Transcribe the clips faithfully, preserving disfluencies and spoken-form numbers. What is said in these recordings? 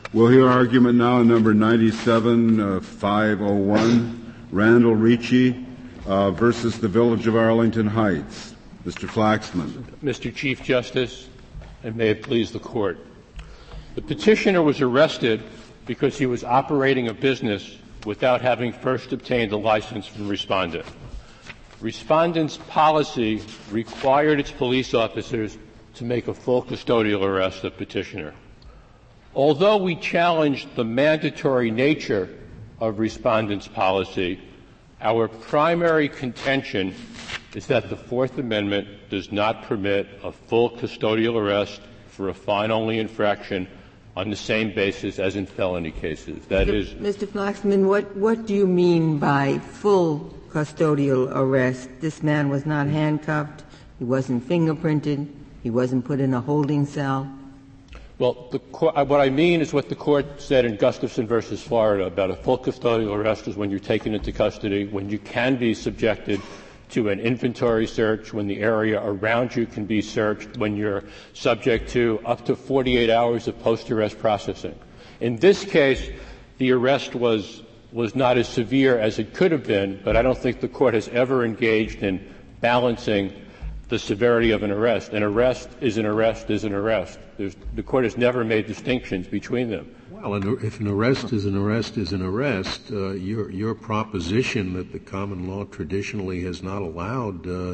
We'll hear argument now on number ninety-seven five oh one, Randall Ricci uh, versus the Village of Arlington Heights. Mister Flaxman. Mister Chief Justice, and may it please the Court. The petitioner was arrested because he was operating a business without having first obtained a license from respondent. Respondent's policy required its police officers to make a full custodial arrest of petitioner. Although we challenged the mandatory nature of respondent's policy, our primary contention is that the Fourth Amendment does not permit a full custodial arrest for a fine-only infraction on the same basis as in felony cases. That Mister is, Mister Flaxman, what, what do you mean by full custodial arrest? This man was not handcuffed, he wasn't fingerprinted, he wasn't put in a holding cell. Well, the, what I mean is what the Court said in Gustafson versus Florida about a full custodial arrest is when you're taken into custody, when you can be subjected to an inventory search, when the area around you can be searched, when you're subject to up to forty-eight hours of post-arrest processing. In this case, the arrest was was not as severe as it could have been, but I don't think the Court has ever engaged in balancing the severity of an arrest. An arrest is an arrest is an arrest. There's, the Court has never made distinctions between them. Well, if an arrest is an arrest is an arrest, uh, your your proposition that the common law traditionally has not allowed uh,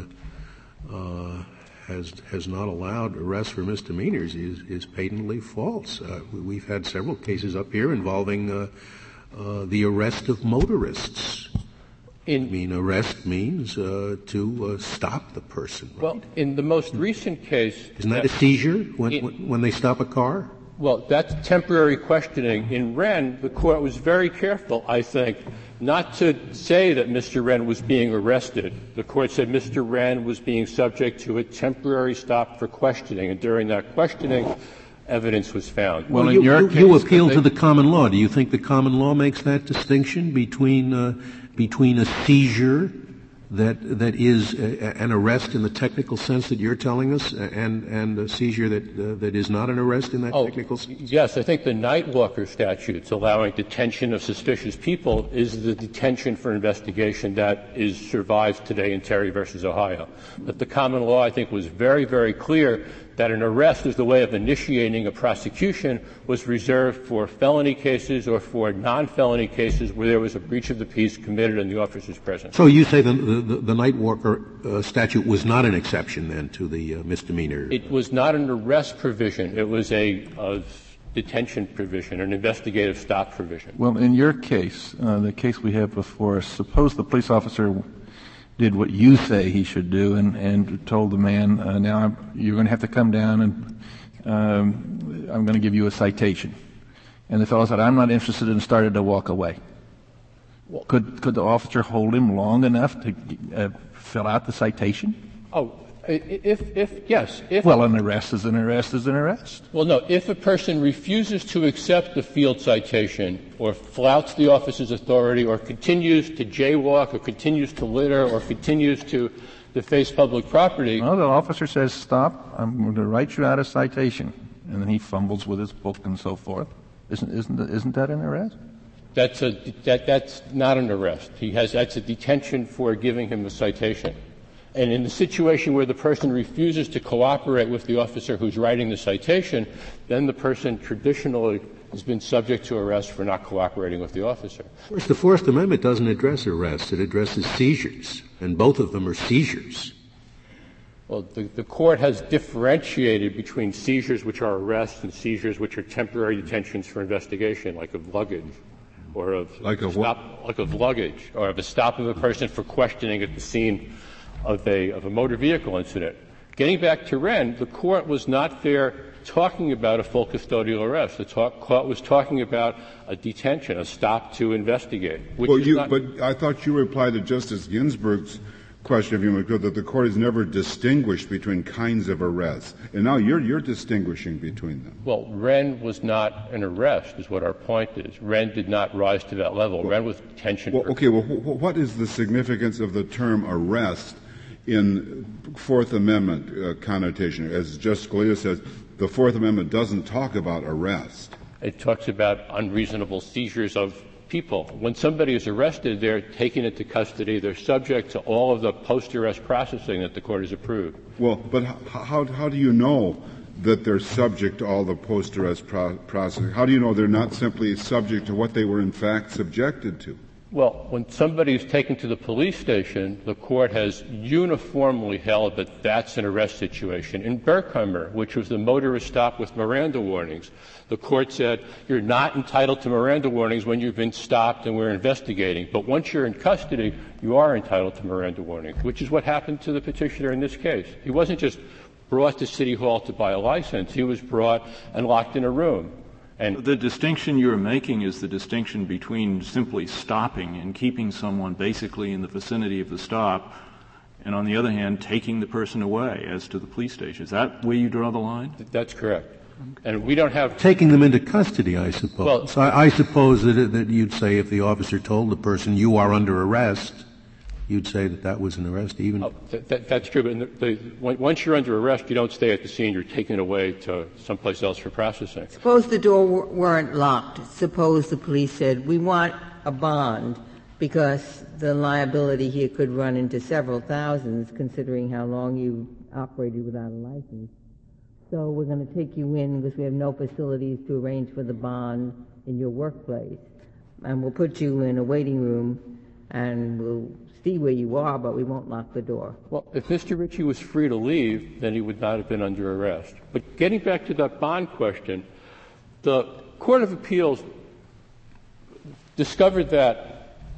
uh, has has not allowed arrests for misdemeanors is is patently false. Uh, we, we've had several cases up here involving uh, uh, the arrest of motorists. In, I mean, arrest means uh, to uh, stop the person, right? Well, in the most recent case... Isn't that, that a seizure when, it, when they stop a car? Well, that's temporary questioning. In Wren, the Court was very careful, I think, not to say that Mister Wren was being arrested. The Court said Mister Wren was being subject to a temporary stop for questioning, and during that questioning, evidence was found. Well, well you, you, case, you appeal they, to the common law. Do you think the common law makes that distinction between uh, between a seizure that that is a, an arrest in the technical sense that you're telling us, and and a seizure that uh, that is not an arrest in that oh, technical sense? Yes, I think the Nightwalker statutes allowing detention of suspicious people is the detention for investigation that is survives today in Terry versus Ohio. But the common law, I think, was very, very clear that an arrest as the way of initiating a prosecution was reserved for felony cases or for non-felony cases where there was a breach of the peace committed in the officer's presence. So you say the, the, the Nightwalker uh, statute was not an exception, then, to the uh, misdemeanor? It was not an arrest provision. It was a, a detention provision, an investigative stop provision. Well, in your case, uh, the case we have before us, suppose the police officer did what you say he should do and, and told the man, uh, now I'm, you're going to have to come down and um, I'm going to give you a citation. And the fellow said, I'm not interested, and started to walk away. Well, could could the officer hold him long enough to uh, fill out the citation? Oh, if, if, yes. If, well, an arrest is an arrest is an arrest. Well, no. If a person refuses to accept the field citation or flouts the officer's authority or continues to jaywalk or continues to litter or continues to deface public property. Well, the officer says, stop, I'm going to write you out a citation. And then he fumbles with his book and so forth. Isn't, isn't, isn't that an arrest? That's a, that, that's not an arrest. He has, that's a detention for giving him a citation. And in the situation where the person refuses to cooperate with the officer who's writing the citation, then the person traditionally has been subject to arrest for not cooperating with the officer. Of course, the Fourth Amendment doesn't address arrests. It addresses seizures, and both of them are seizures. Well, the, the Court has differentiated between seizures which are arrests and seizures which are temporary detentions for investigation, like of luggage, or of like a stop, what? like of luggage, or of a stop of a person for questioning at the scene of a of a motor vehicle incident. Getting back to Wren, the Court was not there talking about a full custodial arrest. The talk, Court was talking about a detention, a stop to investigate. Which well, is you, not, but I thought you replied to Justice Ginsburg's question, if you would, that the Court has never distinguished between kinds of arrests. And now you're, you're distinguishing between them. Well, Wren was not an arrest, is what our point is. Wren did not rise to that level. Well, Wren was detention. Well, for okay, well, wh- what is the significance of the term arrest in Fourth Amendment uh, connotation? As Justice Scalia says, the Fourth Amendment doesn't talk about arrest. It talks about unreasonable seizures of people. When somebody is arrested, they're taken into custody. They're subject to all of the post-arrest processing that the court has approved. Well, but how, how do you know that they're subject to all the post-arrest pro- processing? How do you know they're not simply subject to what they were in fact subjected to? Well, when somebody is taken to the police station, the court has uniformly held that that's an arrest situation. In Berkheimer, which was the motorist stop with Miranda warnings, the court said you're not entitled to Miranda warnings when you've been stopped and we're investigating. But once you're in custody, you are entitled to Miranda warnings, which is what happened to the petitioner in this case. He wasn't just brought to City Hall to buy a license. He was brought and locked in a room. And the distinction you're making is the distinction between simply stopping and keeping someone basically in the vicinity of the stop, and on the other hand, taking the person away as to the police station. Is that where you draw the line? That's correct. And we don't have taking them into custody, I suppose. Well, so I, I suppose that, that you'd say if the officer told the person you are under arrest, you'd say that that was an arrest, even. Oh, that, that, that's true. But the, the, once you're under arrest, you don't stay at the scene. You're taken away to someplace else for processing. Suppose the door w- weren't locked. Suppose the police said, we want a bond because the liability here could run into several thousands, considering how long you operated without a license. So we're going to take you in because we have no facilities to arrange for the bond in your workplace. And we'll put you in a waiting room and we'll see where you are, but we won't lock the door. Well, if Mister Ritchie was free to leave, then he would not have been under arrest. But getting back to that bond question, the Court of Appeals discovered that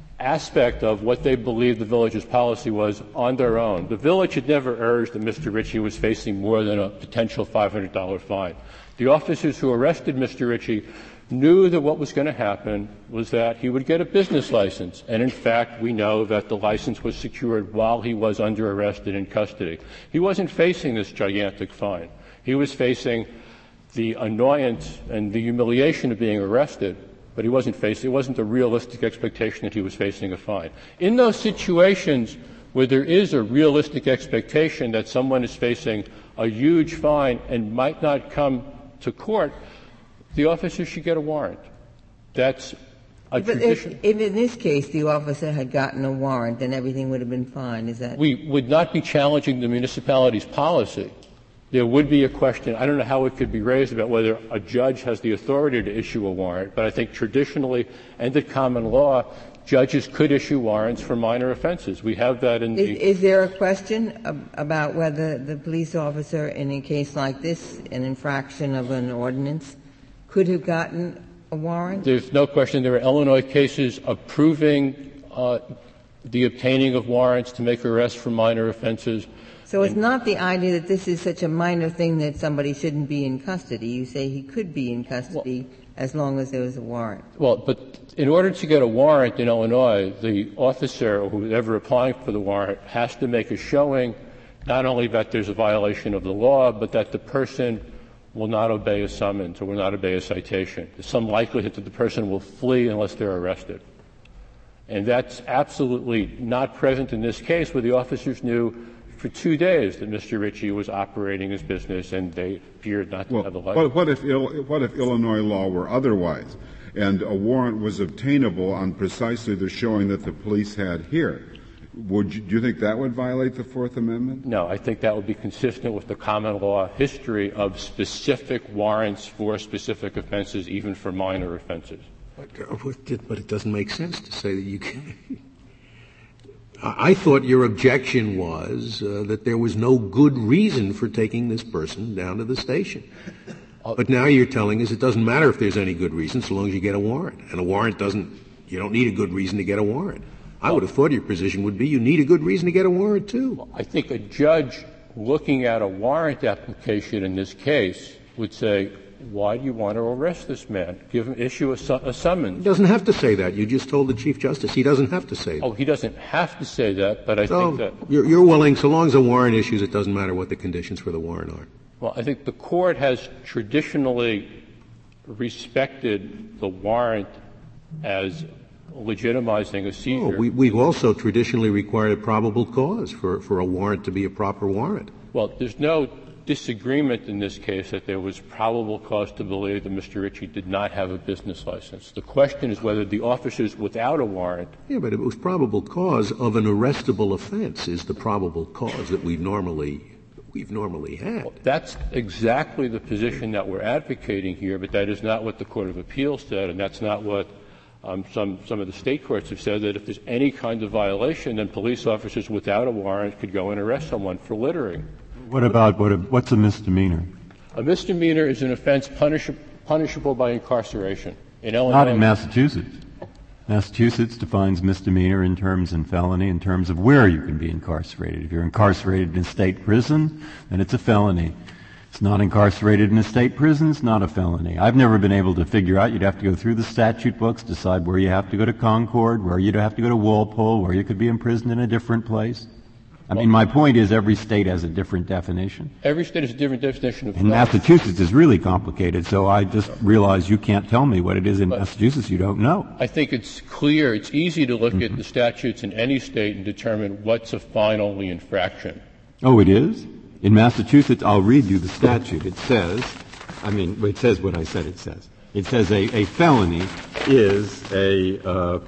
aspect of what they believed the village's policy was on their own. The village had never urged that Mister Ritchie was facing more than a potential five hundred dollars fine. The officers who arrested Mister Ritchie knew that what was going to happen was that he would get a business license. And in fact, we know that the license was secured while he was under arrest and in custody. He wasn't facing this gigantic fine. He was facing the annoyance and the humiliation of being arrested, but he wasn't facing, it wasn't a realistic expectation that he was facing a fine. In those situations where there is a realistic expectation that someone is facing a huge fine and might not come to court, the officer should get a warrant. That's a but tradition. If, if in this case the officer had gotten a warrant, then everything would have been fine. Is that? We would not be challenging the municipality's policy. There would be a question, I don't know how it could be raised about whether a judge has the authority to issue a warrant, but I think traditionally and at common law, judges could issue warrants for minor offenses. We have that in is, the... Is there a question ab- about whether the police officer in a case like this, an infraction of an ordinance, could have gotten a warrant? There's no question. There are Illinois cases approving uh, the obtaining of warrants to make arrests for minor offenses. So it's not the idea that this is such a minor thing that somebody shouldn't be in custody. You say he could be in custody well, as long as there was a warrant. Well, but in order to get a warrant in Illinois, the officer or whoever applying for the warrant has to make a showing not only that there's a violation of the law, but that the person will not obey a summons or will not obey a citation. There's some likelihood that the person will flee unless they're arrested. And that's absolutely not present in this case, where the officers knew for two days that Mister Ritchie was operating his business and they appeared not to well, have the license. What, what, if Il- what if Illinois law were otherwise and a warrant was obtainable on precisely the showing that the police had here? Would you, do you think that would violate the Fourth Amendment? No, I think that would be consistent with the common law history of specific warrants for specific offenses, even for minor offenses. But, but it doesn't make sense to say that you can. I thought your objection was uh, that there was no good reason for taking this person down to the station. But now you're telling us it doesn't matter if there's any good reason so long as you get a warrant. And a warrant doesn't, you don't need a good reason to get a warrant. I would have thought your position would be you need a good reason to get a warrant, too. Well, I think a judge looking at a warrant application in this case would say, why do you want to arrest this man? Give him, issue a, su- a summons. He doesn't have to say that. You just told the Chief Justice he doesn't have to say that. Oh, he doesn't have to say that, but I so think that... You're, you're willing, so long as a warrant issues, it doesn't matter what the conditions for the warrant are. Well, I think the court has traditionally respected the warrant as legitimizing a seizure. Oh, we, we've also traditionally required a probable cause for, for a warrant to be a proper warrant. Well, there's no disagreement in this case that there was probable cause to believe that Mister Ritchie did not have a business license. The question is whether the officers without a warrant. Yeah, but it was probable cause of an arrestable offense is the probable cause that we've normally we've normally had. Well, that's exactly the position that we're advocating here, but that is not what the Court of Appeals said, and that's not what um, some some of the state courts have said, that if there's any kind of violation, then police officers without a warrant could go and arrest someone for littering. What about what a, what's a misdemeanor? A misdemeanor is an offense punish, punishable by incarceration. In Illinois, not in Massachusetts. Massachusetts defines misdemeanor in terms and felony in terms of where you can be incarcerated. If you're incarcerated in a state prison, then it's a felony. It's not incarcerated in a state prison, it's not a felony. I've never been able to figure out. You'd have to go through the statute books, decide where you have to go to Concord, where you'd have to go to Walpole, where you could be imprisoned in a different place. I mean, my point is every state has a different definition. Every state has a different definition of And Massachusetts is really complicated, so I just realize you can't tell me what it is in but Massachusetts you don't know. I think it's clear, it's easy to look mm-hmm. at the statutes in any state and determine what's a fine-only infraction. Oh, it is? In Massachusetts, I'll read you the statute. It says, I mean, it says what I said it says. It says a, a felony is a, uh,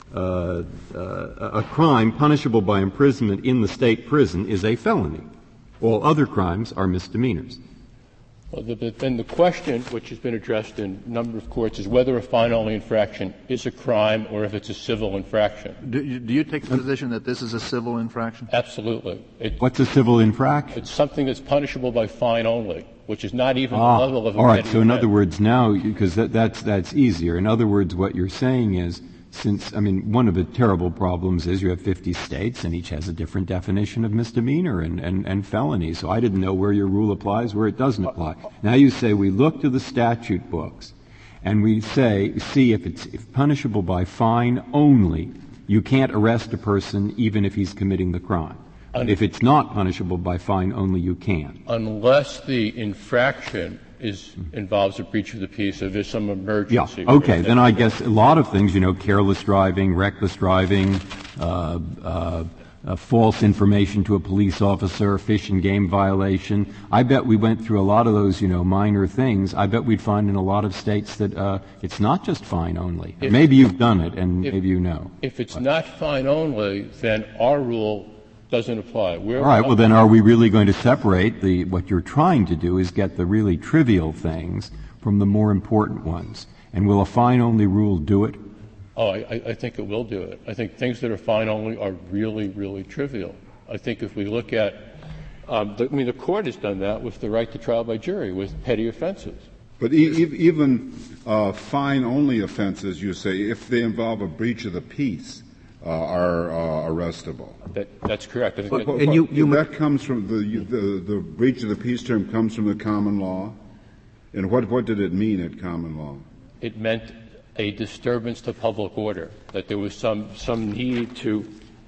Uh, uh, a crime punishable by imprisonment in the state prison is a felony. All other crimes are misdemeanors. Well, the, the, then the question, which has been addressed in a number of courts, is whether a fine-only infraction is a crime or if it's a civil infraction. Do you, do you take the position that this is a civil infraction? Absolutely. It, What's a civil infraction? It's something that's punishable by fine only, which is not even ah, the level of a all right. So, in event. other words, now because that, that's that's easier. In other words, what you're saying is. Since, I mean, one of the terrible problems is you have fifty states and each has a different definition of misdemeanor and, and, and felony. So I didn't know where your rule applies, where it doesn't apply. Now you say we look to the statute books and we say, see if it's if punishable by fine only, you can't arrest a person even if he's committing the crime. Un- if it's not punishable by fine only, you can. Unless the infraction is involves a breach of the peace, if there's some emergency. Yeah. Okay. Then I guess a lot of things, you know, careless driving, reckless driving, uh, uh, uh, false information to a police officer, fish and game violation. I bet we went through a lot of those, you know, minor things. I bet we'd find in a lot of states that uh, it's not just fine only. If, maybe you've done it, and if, maybe you know. If it's but. not fine only, then our rule doesn't apply. We're All right. Well, then, are we really going to separate the? What you're trying to do is get the really trivial things from the more important ones. And will a fine-only rule do it? Oh, I, I think it will do it. I think things that are fine-only are really, really trivial. I think if we look at, um, the, I mean, the court has done that with the right to trial by jury with petty offenses. But e- even uh, fine-only offenses, you say, if they involve a breach of the peace. Uh, are uh, arrestable. That, that's correct. I think but, that, and you, you that comes from the, the the breach of the peace term comes from the common law. And what what did it mean at common law? It meant a disturbance to public order. That there was some some need to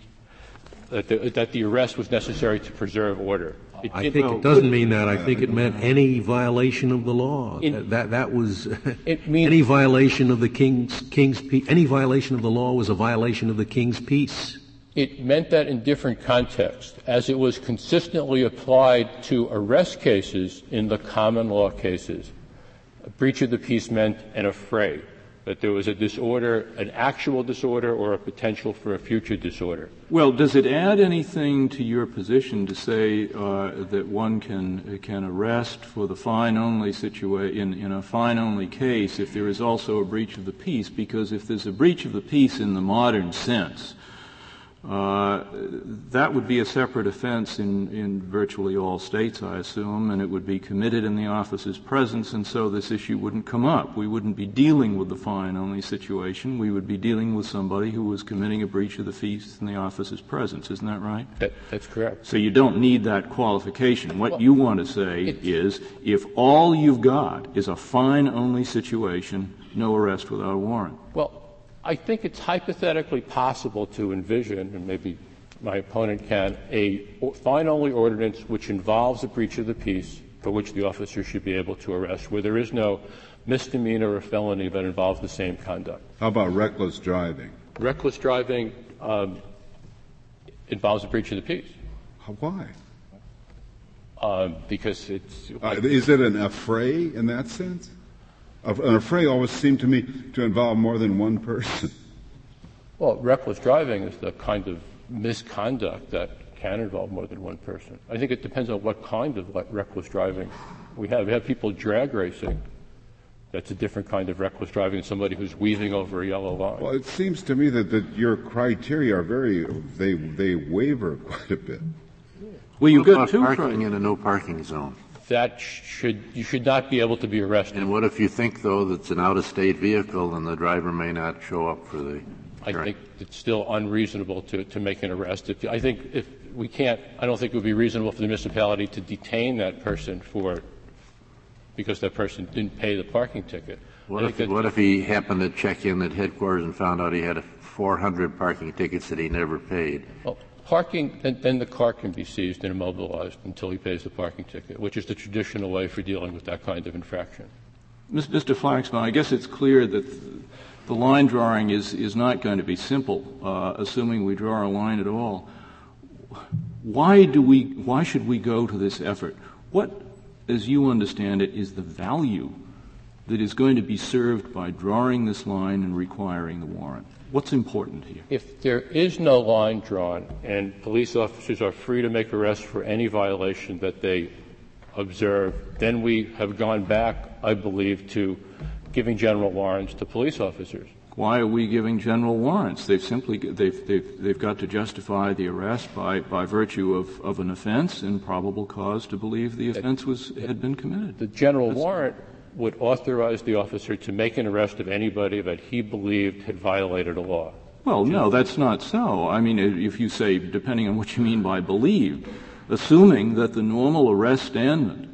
that the, that the arrest was necessary to preserve order. It, I it, think no, it doesn't mean that. I think it meant any violation of the law. In, that, that that was it means, any violation of the king's king's peace. Any violation of the law was a violation of the king's peace. It meant that in different contexts, as it was consistently applied to arrest cases in the common law cases. A breach of the peace meant an affray, that there was a disorder, an actual disorder, or a potential for a future disorder. Well, does it add anything to your position to say uh, that one can can arrest for the fine-only situation in, in a fine-only case if there is also a breach of the peace? Because if there's a breach of the peace in the modern sense, Uh, that would be a separate offense in, in virtually all states, I assume, and it would be committed in the officer's presence, and so this issue wouldn't come up. We wouldn't be dealing with the fine-only situation. We would be dealing with somebody who was committing a breach of the peace in the officer's presence. Isn't that right? That, that's correct. So you don't need that qualification. What well, you want to say is if all you've got is a fine-only situation, no arrest without a warrant. Well, I think it's hypothetically possible to envision, and maybe my opponent can, a fine-only ordinance which involves a breach of the peace for which the officer should be able to arrest, where there is no misdemeanor or felony that involves the same conduct. How about reckless driving? Reckless driving um, involves a breach of the peace. Why? um, because it's. Uh, is it an affray in that sense? An affray always seemed to me to involve more than one person. Well, reckless driving is the kind of misconduct that can involve more than one person. I think it depends on what kind of reckless driving we have. We have people drag racing. That's a different kind of reckless driving than somebody who's weaving over a yellow line. Well, it seems to me that, that your criteria are very, they, they waver quite a bit. Well, you've got two parking in a no parking zone. That should, you should not be able to be arrested. And what if you think, though, that it's an out-of-state vehicle and the driver may not show up for the I think it's still unreasonable to, to make an arrest. If, I think if we can't, I don't think it would be reasonable for the municipality to detain that person for, because that person didn't pay the parking ticket. What if, what if he happened to check in at headquarters and found out he had four hundred parking tickets that he never paid? Well, parking, then, then the car can be seized and immobilized until he pays the parking ticket, which is the traditional way for dealing with that kind of infraction. Mister Flaxman, I guess it's clear that the line drawing is, is not going to be simple, uh, assuming we draw a line at all. Why do we, why should we go to this effort? What, as you understand it, is the value that is going to be served by drawing this line and requiring the warrant? What's important here? If there is no line drawn and police officers are free to make arrests for any violation that they observe, then we have gone back, I believe, to giving general warrants to police officers. Why are we giving general warrants? They've simply they've they've they've got to justify the arrest by, by virtue of, of an offense and probable cause to believe the offense was had been committed. The general That's warrant would authorize the officer to make an arrest of anybody that he believed had violated a law. Well, no, that's not so. I mean, if you say, depending on what you mean by believed, assuming that the normal arrest standard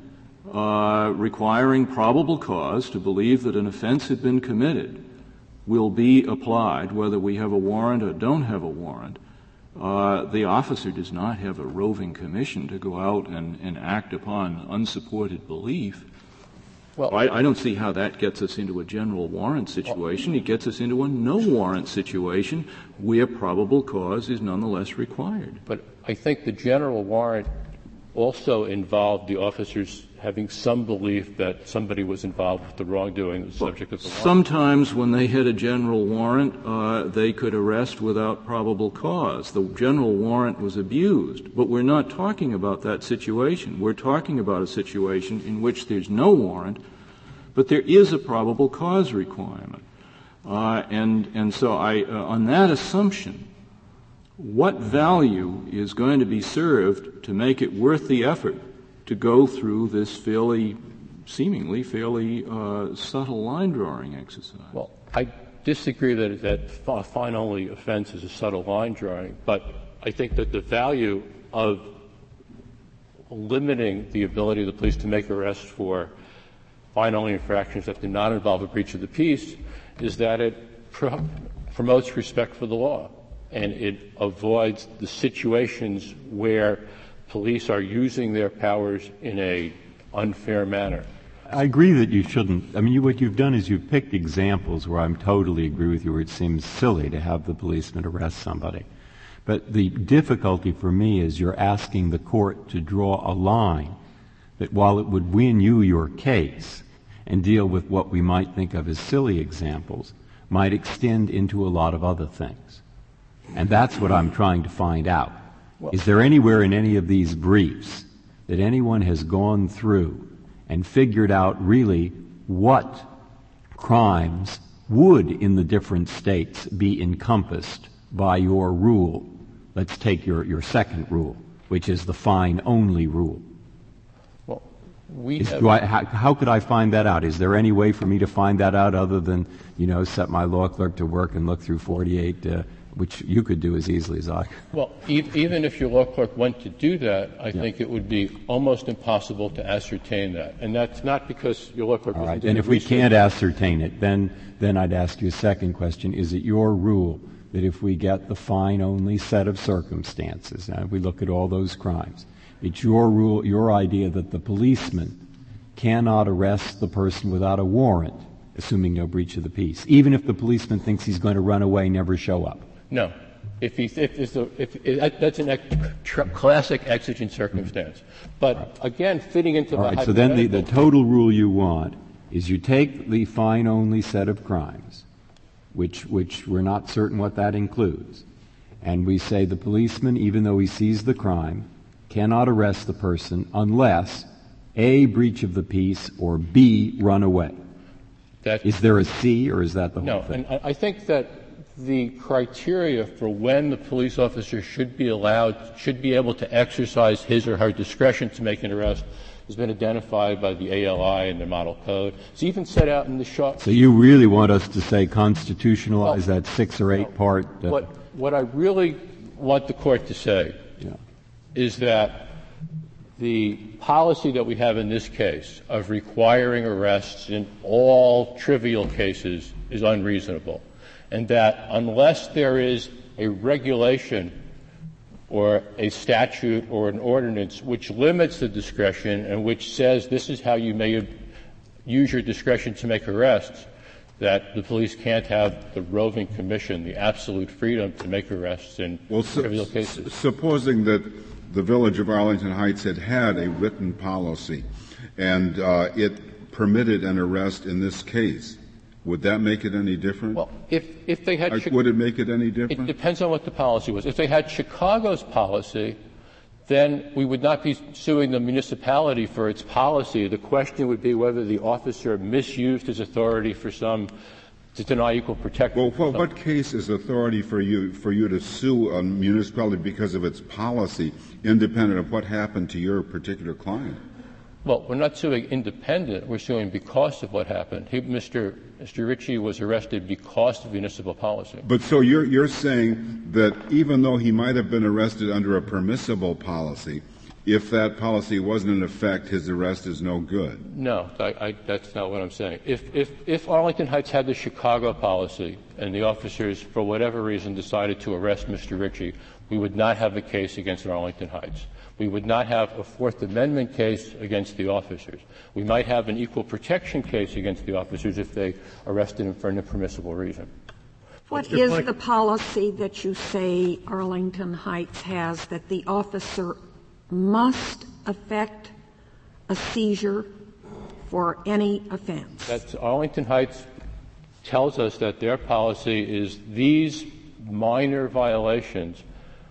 uh, requiring probable cause to believe that an offense had been committed will be applied, whether we have a warrant or don't have a warrant, uh, the officer does not have a roving commission to go out and, and act upon unsupported belief. Well, I, I don't see how that gets us into a general warrant situation. It gets us into a no warrant situation where probable cause is nonetheless required. But I think the general warrant also involved the officers having some belief that somebody was involved with the wrongdoing, the subject of the law. Sometimes when they had a general warrant, uh, they could arrest without probable cause. The general warrant was abused. But we're not talking about that situation. We're talking about a situation in which there's no warrant, but there is a probable cause requirement. Uh, and, and so I, uh, on that assumption, what value is going to be served to make it worth the effort to go through this fairly, seemingly fairly uh, subtle line drawing exercise? Well, I disagree that that a fine-only offense is a subtle line drawing, but I think that the value of limiting the ability of the police to make arrests for fine-only infractions that do not involve a breach of the peace is that it pro- promotes respect for the law, and it avoids the situations where police are using their powers in a unfair manner. I agree that you shouldn't. I mean, you, what you've done is you've picked examples where I totally agree with you, where it seems silly to have the policeman arrest somebody. But the difficulty for me is you're asking the court to draw a line that while it would win you your case and deal with what we might think of as silly examples, might extend into a lot of other things. And that's what I'm trying to find out. Well, is there anywhere in any of these briefs that anyone has gone through and figured out really what crimes would in the different states be encompassed by your rule? Let's take your, your second rule, which is the fine-only rule. Well, we is, have, do I, how, how could I find that out? Is there any way for me to find that out other than, you know, set my law clerk to work and look through forty-eight, uh, which you could do as easily as I could? Well, e- even if your law clerk went to do that, I yeah. think it would be almost impossible to ascertain that. And that's not because your law clerk All wasn't right. doing And if we research. can't ascertain it, then, then I'd ask you a second question. Is it your rule that if we get the fine-only set of circumstances, now we look at all those crimes, it's your rule, your idea that the policeman cannot arrest the person without a warrant, assuming no breach of the peace, even if the policeman thinks he's going to run away, never show up? No. If he, if, if, if, if that's an ex, tr- classic exigent circumstance. But again, fitting into All the right, so then the, the total rule you want is you take the fine-only set of crimes, which, which we're not certain what that includes, and we say the policeman, even though he sees the crime, cannot arrest the person unless A, breach of the peace, or B, run away. That, is there a C, or is that the whole no, thing? No, and I think that the criteria for when the police officer should be allowed, should be able to exercise his or her discretion to make an arrest has been identified by the A L I and the model code. It's even set out in the short. So you really want us to say constitutionalize well, that six or eight no, part? Uh, what, what I really want the court to say yeah. is that the policy that we have in this case of requiring arrests in all trivial cases is unreasonable, and that unless there is a regulation or a statute or an ordinance which limits the discretion and which says this is how you may use your discretion to make arrests, that the police can't have the roving commission, the absolute freedom to make arrests in well, trivial su- cases. S- supposing that the Village of Arlington Heights had had a written policy and uh, it permitted an arrest in this case, would that make it any different? Well, if, if they had... Uh, Chi- would it make it any different? It depends on what the policy was. If they had Chicago's policy, then we would not be suing the municipality for its policy. The question would be whether the officer misused his authority for some to deny equal protection. Well, well what case is authority for you for you to sue a municipality because of its policy, independent of what happened to your particular client? Well, we're not suing independent. We're suing because of what happened. He, Mister Mister Ritchie was arrested because of municipal policy. But so you're you're saying that even though he might have been arrested under a permissible policy, if that policy wasn't in effect, his arrest is no good? No, I, I, that's not what I'm saying. If, if, if Arlington Heights had the Chicago policy and the officers, for whatever reason, decided to arrest Mister Ritchie, we would not have a case against Arlington Heights. We would not have a Fourth Amendment case against the officers. We might have an equal protection case against the officers if they arrested him for an impermissible reason. What is the policy that you say Arlington Heights has that the officer must effect a seizure for any offense? That's Arlington Heights tells us that their policy is these minor violations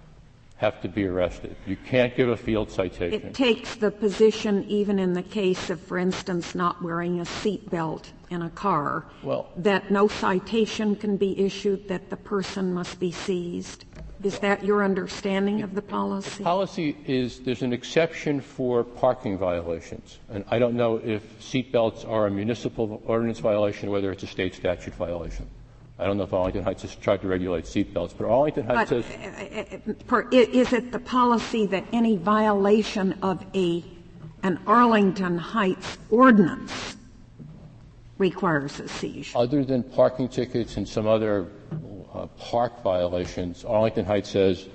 have to be arrested. You can't give a field citation. It takes the position, even in the case of, for instance, not wearing a seat belt in a car, well, that no citation can be issued, that the person must be seized. Is that your understanding of the policy? The policy is there's an exception for parking violations. And I don't know if seat belts are a municipal ordinance violation or whether it's a state statute violation. I don't know if Arlington Heights has tried to regulate seat belts, but Arlington Heights but, says... Uh, per, is it the policy that any violation of a an Arlington Heights ordinance requires a seizure? Other than parking tickets and some other uh, park violations, Arlington Heights says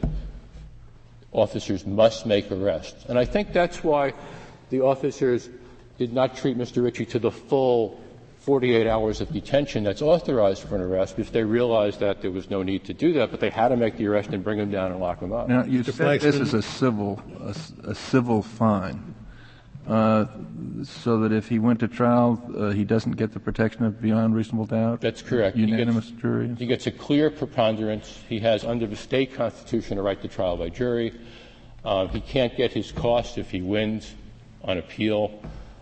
officers must make arrests. And I think that's why the officers did not treat Mister Ritchie to the full forty-eight hours of detention that's authorized for an arrest because they realized that there was no need to do that, but they had to make the arrest and bring him down and lock him up. Now, you said this is a civil, a, a civil fine, uh, so that if he went to trial, uh, he doesn't get the protection of beyond reasonable doubt? That's correct. Unanimous he gets, jury? He gets a clear preponderance. He has, under the state constitution, a right to trial by jury. Uh, he can't get his costs if he wins on appeal.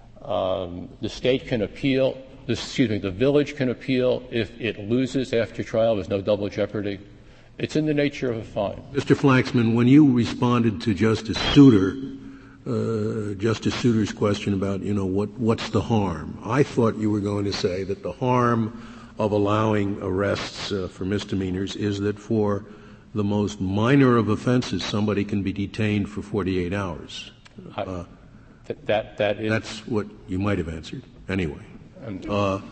Um, the state can appeal. Excuse me, the village can appeal if it loses after trial. There's no double jeopardy. It's in the nature of a fine. Mister Flaxman, when you responded to Justice Souter, uh, Justice Souter's question about, you know, what, what's the harm? I thought you were going to say that the harm of allowing arrests uh, for misdemeanors is that for the most minor of offenses, somebody can be detained for forty-eight hours. I, uh, th- that, that is. That's what you might have answered. Anyway. Uh,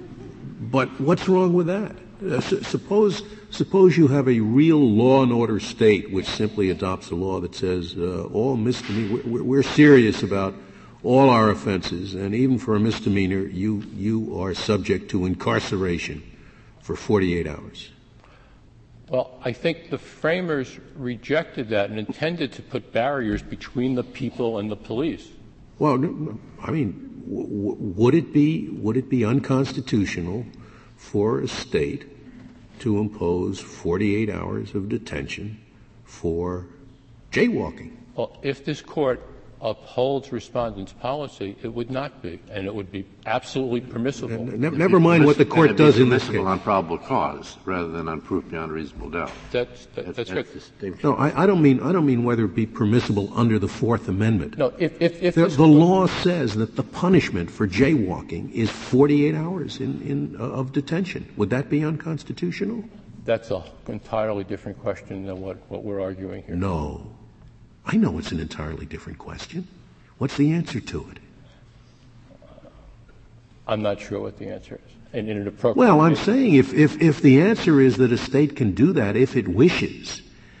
but what's wrong with that? Uh, su- suppose, suppose you have a real law and order state which simply adopts a law that says uh, all misdemeanor. We're, we're serious about all our offenses, and even for a misdemeanor, you you are subject to incarceration for forty-eight hours. Well, I think the framers rejected that and intended to put barriers between the people and the police. Well, I mean, w- w- would it be would it be unconstitutional for a state to impose forty-eight hours of detention for jaywalking? Well, if this court upholds respondent's policy, it would not be, and it would be absolutely permissible. N- n- never mind what the court does in this case. On probable cause rather than on proof beyond reasonable doubt. That's that, that's, that's right. No, I, I don't mean I don't mean whether it be permissible under the Fourth Amendment. No, if if, if the, the law says that the punishment for jaywalking is forty-eight hours in, in uh, of detention. Would that be unconstitutional? That's an entirely different question than what, what we're arguing here. No. I know it's an entirely different question. What's the answer to it? I'm not sure what the answer is. And in an appropriate Well, I'm case, saying if, if, if the answer is that a state can do that if it wishes,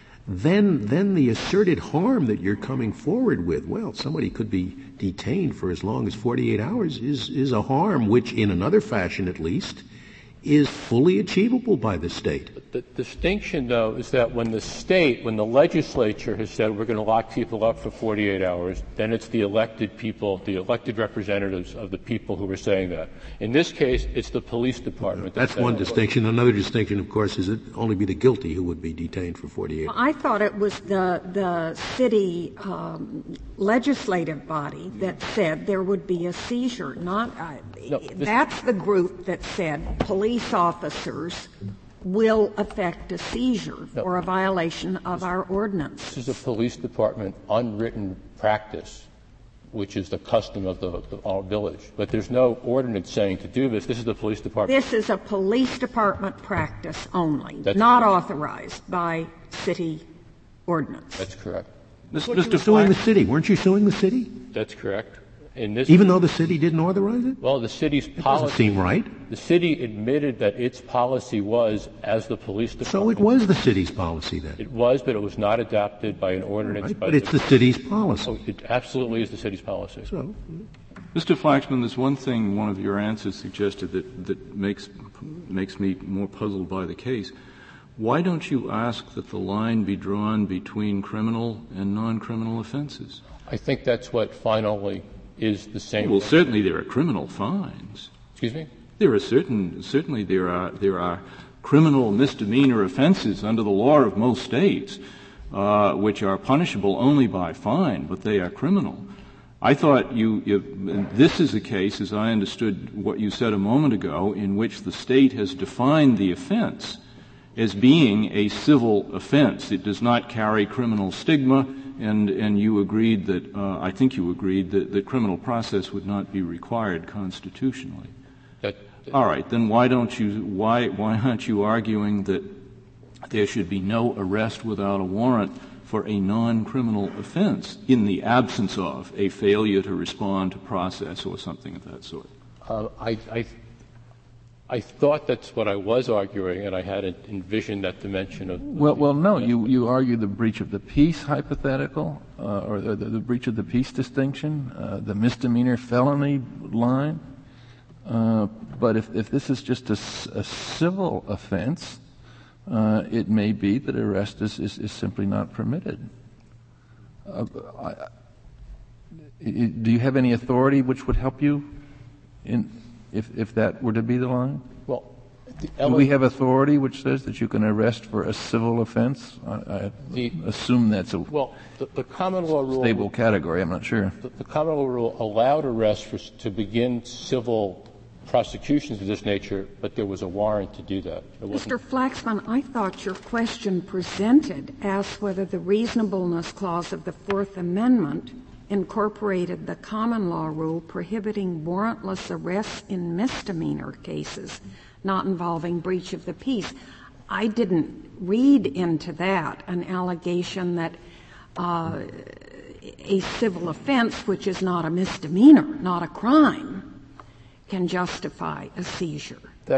then, then the asserted harm that you're coming forward with, well, somebody could be detained for as long as forty-eight hours is, is a harm which, in another fashion at least, is fully achievable by the state. The distinction, though, is that when the state, when the legislature has said we're going to lock people up for forty-eight hours, then it's the elected people, the elected representatives of the people who are saying that. In this case, it's the police department. That's one distinction. Another distinction, of course, is it only be the guilty who would be detained for forty-eight hours. I thought it was the the city um, legislative body that said there would be a seizure, not uh, no, this, that's the group that said police officers will affect a seizure no, for a violation of our ordinance. This is a police department unwritten practice, which is the custom of the, the our village. But there's no ordinance saying to do this. This is the police department. This is a police department practice only, That's not correct. authorized by city ordinance. That's correct. Mister You were suing the city. Weren't you suing the city? That's correct. In this, Even though the city didn't authorize it? well, the city's It policy doesn't seem right. The city admitted that its policy was as the police department. So it was the city's policy then. It was, but it was not adopted by an ordinance. Right, by but it's the city's policy. Oh, it absolutely is the city's policy. So, Mister Flaxman, there's one thing one of your answers suggested that, that makes, makes me more puzzled by the case. Why don't you ask that the line be drawn between criminal and non-criminal offenses? I think that's what finally is the same. Well, certainly there are criminal fines. Excuse me? There are certain, certainly there are, there are criminal misdemeanor offenses under the law of most states, uh, which are punishable only by fine, but they are criminal. I thought you, you, this is a case, as I understood what you said a moment ago, in which the state has defined the offense as being a civil offense. It does not carry criminal stigma, and, and you agreed that, uh, I think you agreed that the criminal process would not be required constitutionally. That, All right, then why don't you, why, why aren't you arguing that there should be no arrest without a warrant for a non-criminal offense in the absence of a failure to respond to process or something of that sort? Uh, I, I, I thought that's what I was arguing, and I had envisioned that dimension of. Well, well, no. You you argue the breach of the peace hypothetical, uh, or the, the breach of the peace distinction, uh, the misdemeanor felony line. Uh, but if if this is just a, a civil offense, uh, it may be that arrest is is, is simply not permitted. Uh, I, I, do you have any authority which would help you in? If, if that were to be the line? Well, the do we have authority which says that you can arrest for a civil offense? I, I the, assume that's a well, the, the common law rule stable category. I'm not sure. The, the common law rule allowed arrests for, to begin civil prosecutions of this nature, but there was a warrant to do that. Mister Flaxman, I thought your question presented asked whether the reasonableness clause of the Fourth Amendment incorporated the common law rule prohibiting warrantless arrests in misdemeanor cases not involving breach of the peace. I didn't read into that an allegation that uh, a civil offense, which is not a misdemeanor, not a crime, can justify a seizure. That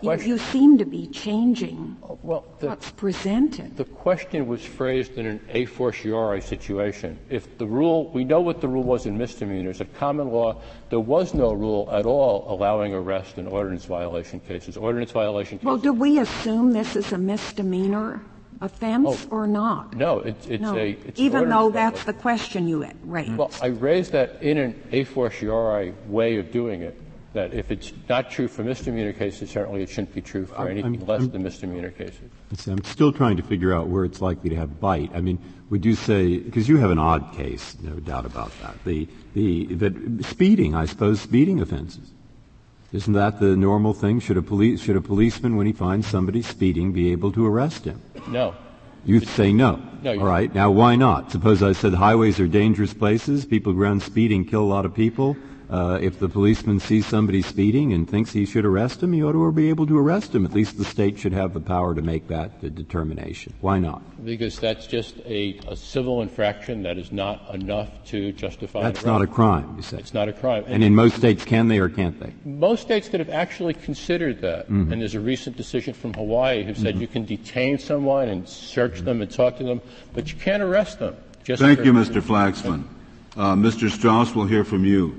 question, you, you seem to be changing well, the, what's presented. The question was phrased in an a fortiori situation. If the rule, we know what the rule was in misdemeanors. At common law, there was no rule at all allowing arrest in ordinance violation cases. Ordinance violation cases. Well, do we assume this is a misdemeanor offense oh, or not? No, it's, it's no. a. It's Even though that's violation. the question you raised. Well, I raised that in an a fortiori way of doing it. That if it's not true for misdemeanor cases, certainly it shouldn't be true for anything I'm, less I'm, than misdemeanor cases. I'm still trying to figure out where it's likely to have bite. I mean, would you say, because you have an odd case, no doubt about that, the, the, that speeding, I suppose, speeding offenses. Isn't that the normal thing? Should a police, should a policeman, when he finds somebody speeding, be able to arrest him? No. You say no. No. All right. Now, why not? Suppose I said highways are dangerous places, people go around speeding, kill a lot of people. Uh, if the policeman sees somebody speeding and thinks he should arrest him, he ought to be able to arrest him. At least the state should have the power to make that uh, determination. Why not? Because that's just a, a civil infraction that is not enough to justify That's an arrest. not a crime, you say. It's not a crime. And, and in most states, can they or can't they? Most states that have actually considered that, mm-hmm. and there's a recent decision from Hawaii who said mm-hmm. you can detain someone and search mm-hmm. them and talk to them, but you can't arrest them. Just Thank for, you, Mister Flaxman. Uh, Mister Strauss, we'll hear from you.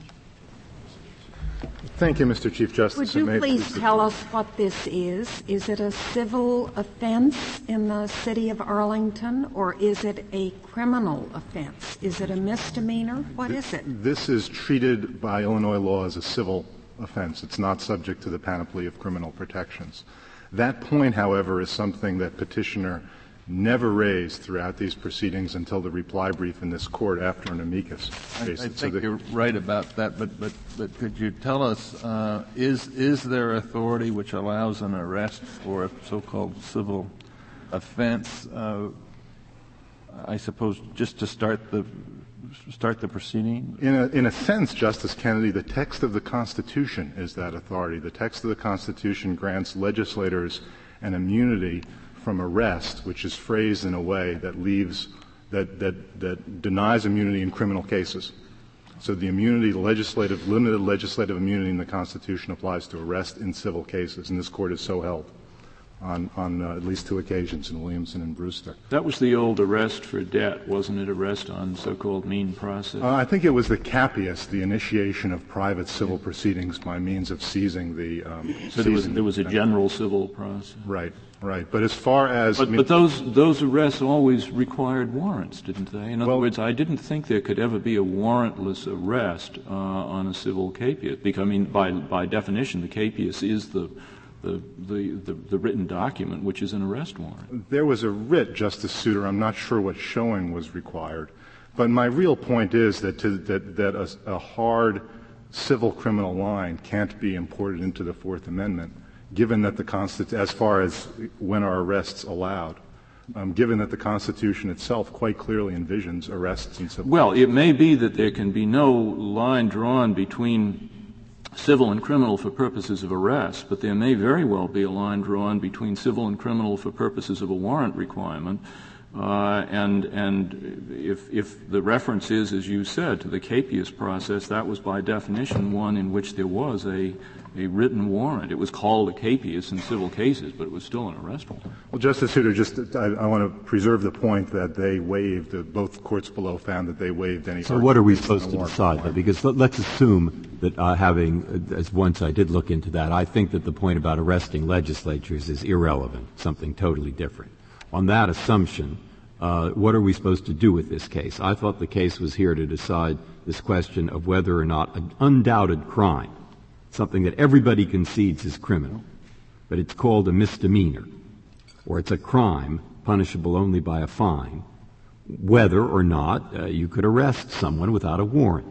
Thank you, Mister Chief Justice. Would you please tell us what this is? Is it a civil offense in the city of Arlington, or is it a criminal offense? Is it a misdemeanor? What is it? This is treated by Illinois law as a civil offense. It's not subject to the panoply of criminal protections. That point, however, is something that petitioner never raised throughout these proceedings until the reply brief in this court after an amicus. I, I think so you're right about that, but, but, but could you tell us, uh, is, is there authority which allows an arrest for a so-called civil offense, uh, I suppose, just to start the start the proceeding? In a, in a sense, Justice Kennedy, the text of the Constitution is that authority. The text of the Constitution grants legislators an immunity from arrest, which is phrased in a way that leaves, that, that, that denies immunity in criminal cases. So the immunity, the legislative, limited legislative immunity in the Constitution applies to arrest in civil cases, and this court has so held on, on uh, at least two occasions in Williamson and Brewster. That was the old arrest for debt, wasn't it? Arrest on so-called mean process? Uh, I think it was the capias, the initiation of private civil proceedings by means of seizing the. Um, so there was, there was a general civil process. Right, right. But as far as, but, I mean, but those those arrests always required warrants, didn't they? In other well, words, I didn't think there could ever be a warrantless arrest uh, on a civil capias. Because I mean, by by definition, the capias is the The, the, the, the written document, which is an arrest warrant. There was a writ, Justice Souter. I'm not sure what showing was required. But my real point is that, to, that, that a, a hard civil criminal line can't be imported into the Fourth Amendment, given that the Constitution, as far as when are arrests allowed, um, given that the Constitution itself quite clearly envisions arrests in civil Well, cases. It may be that there can be no line drawn between civil and criminal for purposes of arrest, but there may very well be a line drawn between civil and criminal for purposes of a warrant requirement. Uh, and and if if the reference is, as you said, to the capias process, that was by definition one in which there was a a written warrant. It was called a capias in civil cases, but it was still an arrest warrant. Well, Justice Souter, just I, I want to preserve the point that they waived. Uh, both courts below found that they waived any. So what are we supposed to decide? Then? Because let, let's assume that uh, having, uh, as once I did look into that, I think that the point about arresting legislatures is irrelevant, something totally different. On that assumption, uh, what are we supposed to do with this case? I thought the case was here to decide this question of whether or not an undoubted crime, something that everybody concedes is criminal, but it's called a misdemeanor, or it's a crime punishable only by a fine, whether or not uh, you could arrest someone without a warrant.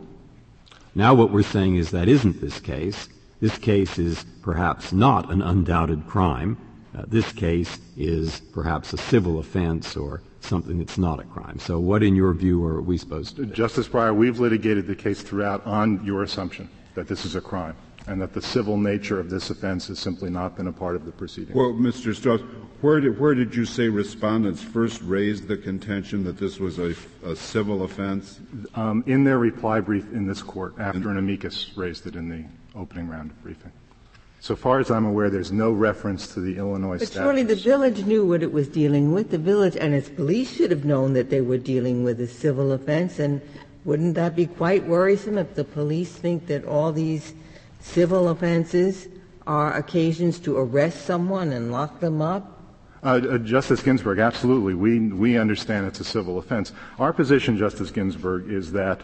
Now what we're saying is that isn't this case. This case is perhaps not an undoubted crime. Uh, this case is perhaps a civil offense or something that's not a crime. So what, in your view, are we supposed to do? Justice Breyer, we've litigated the case throughout on your assumption that this is a crime and that the civil nature of this offense has simply not been a part of the proceeding. Well, Mister Strauss, where did, where did you say respondents first raised the contention that this was a, a civil offense? Um, in their reply brief in this court, after an amicus raised it in the opening round of briefing. So far as I'm aware, there's no reference to the Illinois but statute. Surely the village knew what it was dealing with. The village and its police should have known that they were dealing with a civil offense, and wouldn't that be quite worrisome if the police think that all these civil offenses are occasions to arrest someone and lock them up? Uh, uh, Justice Ginsburg, absolutely. We, we understand it's a civil offense. Our position, Justice Ginsburg, is that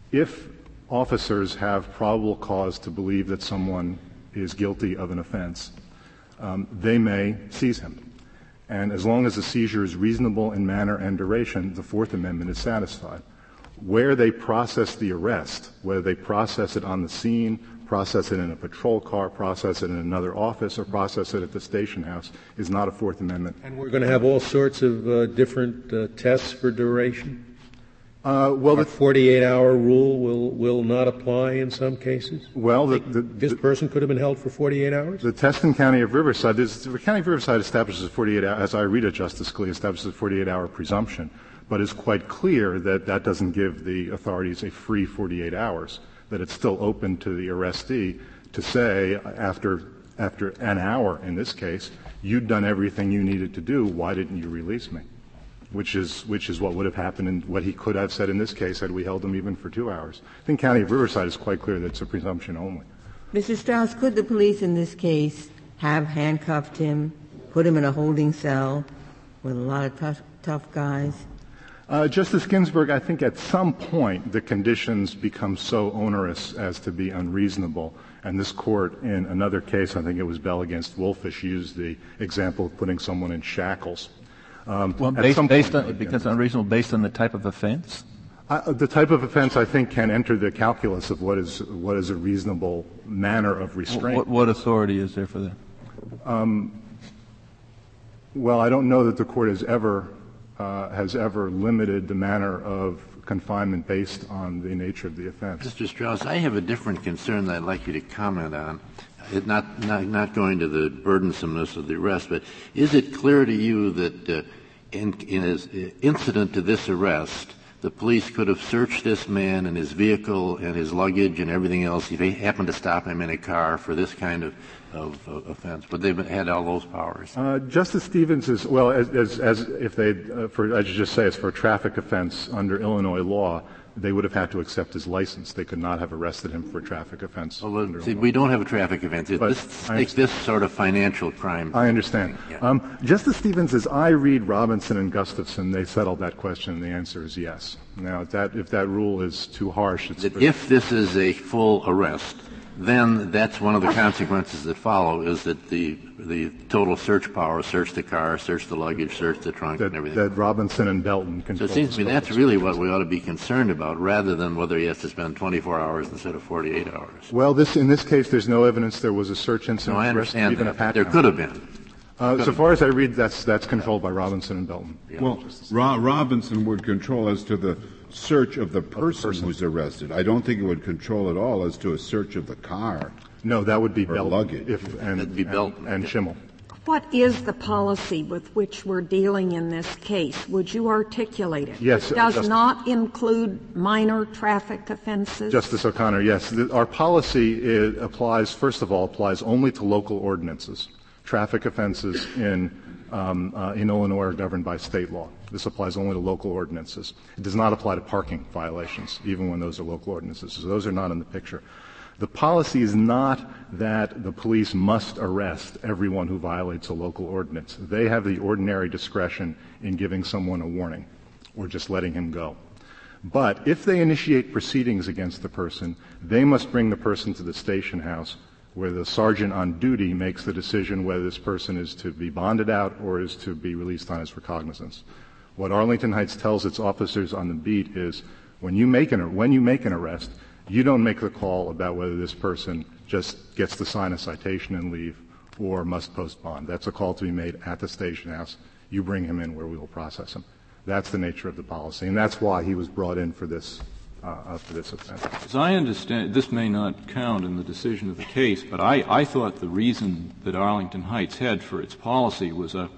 if officers have probable cause to believe that someone is guilty of an offense, um, they may seize him. And as long as the seizure is reasonable in manner and duration, the Fourth Amendment is satisfied. Where they process the arrest, whether they process it on the scene, process it in a patrol car, process it in another office, or process it at the station house, is not a Fourth Amendment. And we're going to have all sorts of uh, different uh, tests for duration? Uh, well, the the forty-eight hour rule will, will not apply in some cases? Well, the, the, this the, person could have been held for forty-eight hours? The test in County of Riverside, is, the County of Riverside establishes a forty-eight hour, as I read it, Justice Scalia, establishes a forty-eight hour presumption, but it's quite clear that that doesn't give the authorities a free forty-eight hours, that it's still open to the arrestee to say, after, after an hour in this case, you'd done everything you needed to do, why didn't you release me? Which is, which is what would have happened and what he could have said in this case had we held him even for two hours. I think County of Riverside is quite clear that it's a presumption only. Mister Strauss, could the police in this case have handcuffed him, put him in a holding cell with a lot of tough, tough guys? Uh, Justice Ginsburg, I think at some point the conditions become so onerous as to be unreasonable. And this court, in another case, I think it was Bell against Wolfish, used the example of putting someone in shackles. Um, well, based, based on, because unreasonable based on the type of offense? Uh, the type of offense, I think, can enter the calculus of what is what is a reasonable manner of restraint. What, what authority is there for that? Um, well, I don't know that the court has ever uh, has ever limited the manner of confinement based on the nature of the offense. Mister Strauss, I have a different concern that I'd like you to comment on. It not, not not going to the burdensomeness of the arrest, but is it clear to you that uh, in, in his incident to this arrest, the police could have searched this man and his vehicle and his luggage and everything else if they happened to stop him in a car for this kind of, of uh, offense? But they've had all those powers. Uh, Justice Stevens is well, as, as, as if they, uh, for I should just say, it's for a traffic offense under Illinois law. They would have had to accept his license. They could not have arrested him for a traffic offense. Well, see, we don't have a traffic offense. It, this takes this sort of financial crime. I understand. Yeah. Um, Justice Stevens, as I read Robinson and Gustafson, they settled that question, and the answer is yes. Now, if that, if that rule is too harsh, it's that if this is a full arrest, then that's one of the consequences that follow is that the the total search power, search the car, search the luggage, search the trunk, that, and everything. That Robinson and Belton So control. it seems to me that's really what we ought to be concerned about, rather than whether he has to spend twenty-four hours instead of forty-eight hours. Well, this in this case, there's no evidence there was a search incident. No, I understand even that. A pat there down. could have been. Uh, so far as I read, that's that's controlled by Robinson and Belton. Yeah. Well, Ro- Robinson would control as to the search of the person, person who's arrested. I don't think it would control at all as to a search of the car. No, that would be or Belton. luggage. If, and, That'd be Belton. and, and Schimmel. What is the policy with which we're dealing in this case? Would you articulate it? Yes. It does Justice, not include minor traffic offenses? Justice O'Connor, yes. The, our policy is, applies, first of all, applies only to local ordinances. Traffic offenses in, um, uh, in Illinois are governed by state law. This applies only to local ordinances. It does not apply to parking violations, even when those are local ordinances. So those are not in the picture. The policy is not that the police must arrest everyone who violates a local ordinance. They have the ordinary discretion in giving someone a warning or just letting him go. But if they initiate proceedings against the person, they must bring the person to the station house where the sergeant on duty makes the decision whether this person is to be bonded out or is to be released on his recognizance. What Arlington Heights tells its officers on the beat is when you make an, when you make an arrest, you don't make the call about whether this person just gets to sign a citation and leave or must post bond. That's a call to be made at the station house. You bring him in where we will process him. That's the nature of the policy, and that's why he was brought in for this uh, for this offense. As I understand, this may not count in the decision of the case, but I, I thought the reason that Arlington Heights had for its policy was a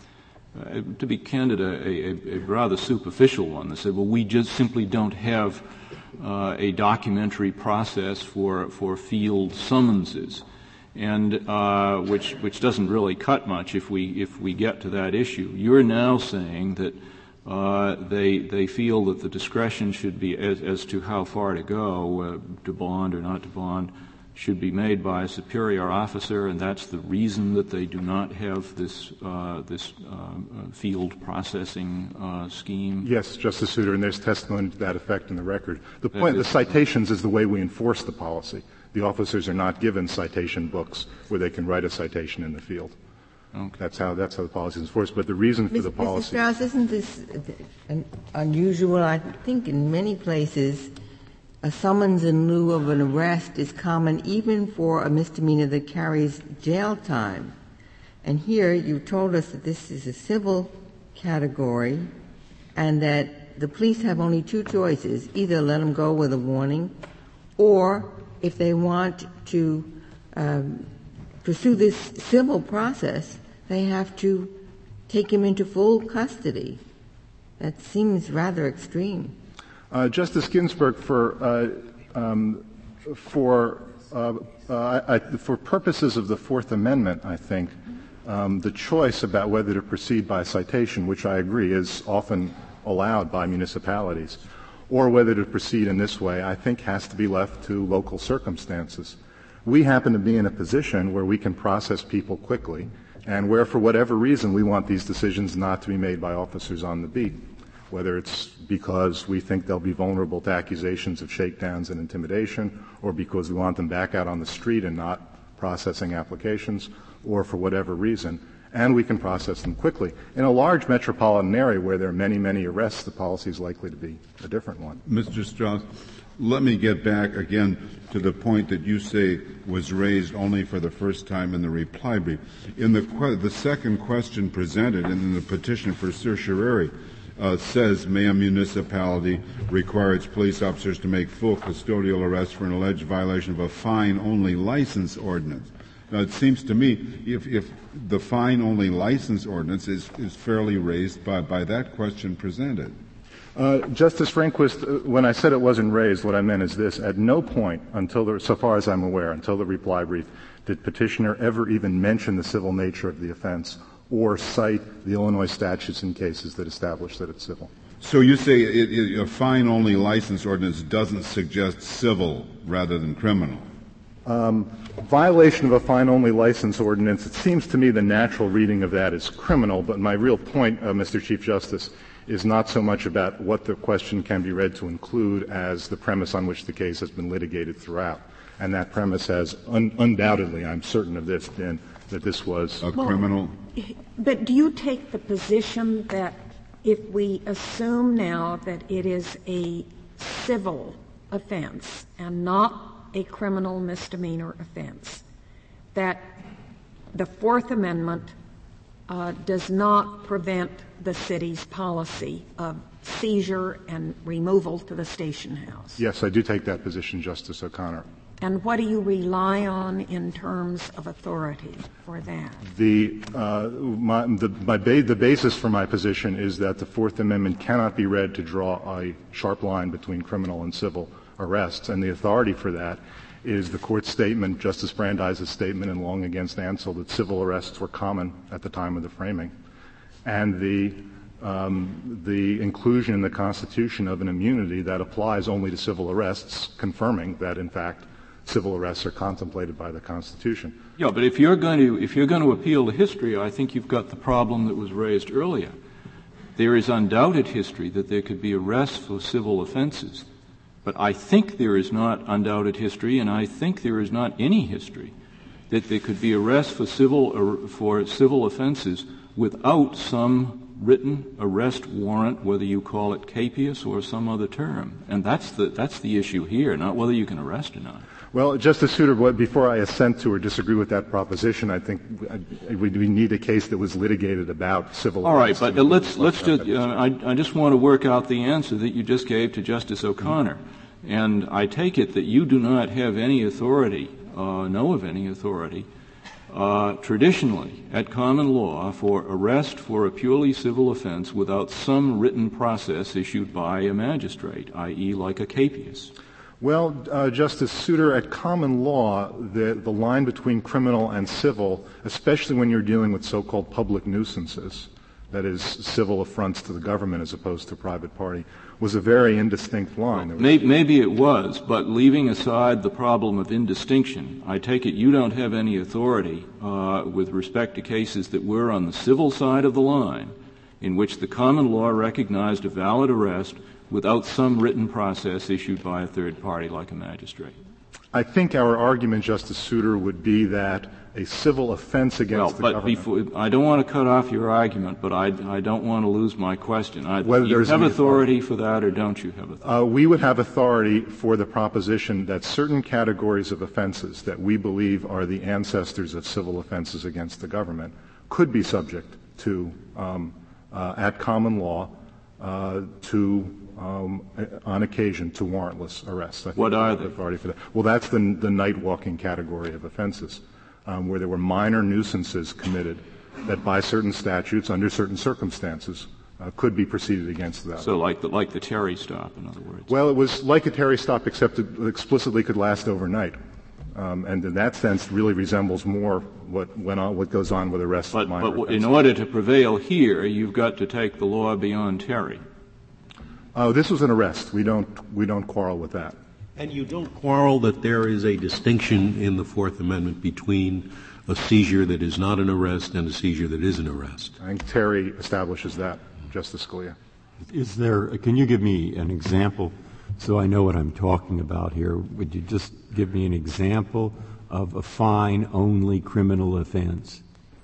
Uh, to be candid, a, a, a rather superficial one. They said, well, we just simply don't have uh, a documentary process for, for field summonses. and uh, which which doesn't really cut much if we if we get to that issue. You're now saying that uh, they they feel that the discretion should be as, as to how far to go, uh, to bond or not to bond, should be made by a superior officer, and that's the reason that they do not have this uh, this uh, field processing uh, scheme? Yes, Justice Souter, and there's testimony to that effect in the record. The point, the citations is the way we enforce the policy. The officers are not given citation books where they can write a citation in the field. Okay. That's how that's how the policy is enforced. But the reason for the policy, Mister Strauss, isn't this unusual? I think in many places, a summons in lieu of an arrest is common even for a misdemeanor that carries jail time. And here you told us that this is a civil category and that the police have only two choices, either let them go with a warning or, if they want to um, pursue this civil process, they have to take him into full custody. That seems rather extreme. Uh, Justice Ginsburg, for uh, um, for uh, uh, I, for purposes of the Fourth Amendment, I think um, the choice about whether to proceed by citation, which I agree is often allowed by municipalities, or whether to proceed in this way, I think has to be left to local circumstances. We happen to be in a position where we can process people quickly, and where, for whatever reason, we want these decisions not to be made by officers on the beat, whether it's because we think they'll be vulnerable to accusations of shakedowns and intimidation, or because we want them back out on the street and not processing applications, or for whatever reason. And we can process them quickly. In a large metropolitan area where there are many, many arrests, the policy is likely to be a different one. Mister Strauss, let me get back again to the point that you say was raised only for the first time in the reply brief. In the, que- the second question presented in the petition for certiorari, Uh, says, may a municipality require its police officers to make full custodial arrest for an alleged violation of a fine-only license ordinance. Now, it seems to me if, if the fine-only license ordinance is, is fairly raised by, by that question presented. Uh, Justice Rehnquist, uh, when I said it wasn't raised, what I meant is this. At no point, until the, so far as I'm aware, until the reply brief, did petitioner ever even mention the civil nature of the offense or cite the Illinois statutes in cases that establish that it's civil. So you say it, it, a fine-only license ordinance doesn't suggest civil rather than criminal? Um, violation of a fine-only license ordinance, it seems to me the natural reading of that is criminal, but my real point, uh, Mister Chief Justice, is not so much about what the question can be read to include as the premise on which the case has been litigated throughout. And that premise has un- undoubtedly, I'm certain of this, been that this was a well, criminal. But do you take the position that if we assume now that it is a civil offense and not a criminal misdemeanor offense, that the Fourth Amendment uh, does not prevent the city's policy of seizure and removal to the station house? Yes, I do take that position, Justice O'Connor. And what do you rely on in terms of authority for that? The, uh, my, the, my ba- the basis for my position is that the Fourth Amendment cannot be read to draw a sharp line between criminal and civil arrests, and the authority for that is the Court's statement, Justice Brandeis' statement in Long against Ansel, that civil arrests were common at the time of the framing, and the Um, the inclusion in the Constitution of an immunity that applies only to civil arrests, confirming that, in fact, civil arrests are contemplated by the Constitution. Yeah, but if you're going to if you're going to appeal to history, I think you've got the problem that was raised earlier. There is undoubted history that there could be arrests for civil offenses, but I think there is not undoubted history, and I think there is not any history that there could be arrests for civil uh, for civil offenses without some written arrest warrant, whether you call it capious or some other term. And that's the that's the issue here, not whether you can arrest or not. Well, Justice Souter, before I assent to or disagree with that proposition, I think we need a case that was litigated about civil. All right, but let's let's just. Uh, I, I just want to work out the answer that you just gave to Justice O'Connor, mm-hmm. and I take it that you do not have any authority, uh, know of any authority, uh, traditionally at common law for arrest for a purely civil offense without some written process issued by a magistrate, that is, like a capious. Well, uh, Justice Souter, at common law, the, the line between criminal and civil, especially when you're dealing with so-called public nuisances, that is, civil affronts to the government as opposed to private party, was a very indistinct line. Well, may, maybe it was, but leaving aside the problem of indistinction, I take it you don't have any authority uh, with respect to cases that were on the civil side of the line in which the common law recognized a valid arrest without some written process issued by a third party like a magistrate. I think our argument, Justice Souter, would be that a civil offense against well, the but government. Before, I don't want to cut off your argument, but I, I don't want to lose my question. I, Whether do you there's have authority, authority for that, or don't you have authority? Uh, we would have authority for the proposition that certain categories of offenses that we believe are the ancestors of civil offenses against the government could be subject to, um, uh, at common law, uh, to Um, on occasion to warrantless arrests. I think what are they? Authority for that. Well, that's the, the night walking category of offenses, um, where there were minor nuisances committed that by certain statutes, under certain circumstances, uh, could be proceeded against that. So like the, like the Terry stop, in other words? Well, it was like a Terry stop, except it explicitly could last overnight. Um, and in that sense really resembles more what went on, what goes on with arrests but, of minor But offenses. in order to prevail here, you've got to take the law beyond Terry. Oh, this was an arrest. We don't we don't quarrel with that. And you don't quarrel that there is a distinction in the Fourth Amendment between a seizure that is not an arrest and a seizure that is an arrest. I think Terry establishes that, Justice Scalia. Is there? Can you give me an example so I know what I'm talking about here? Would you just give me an example of a fine-only criminal offense?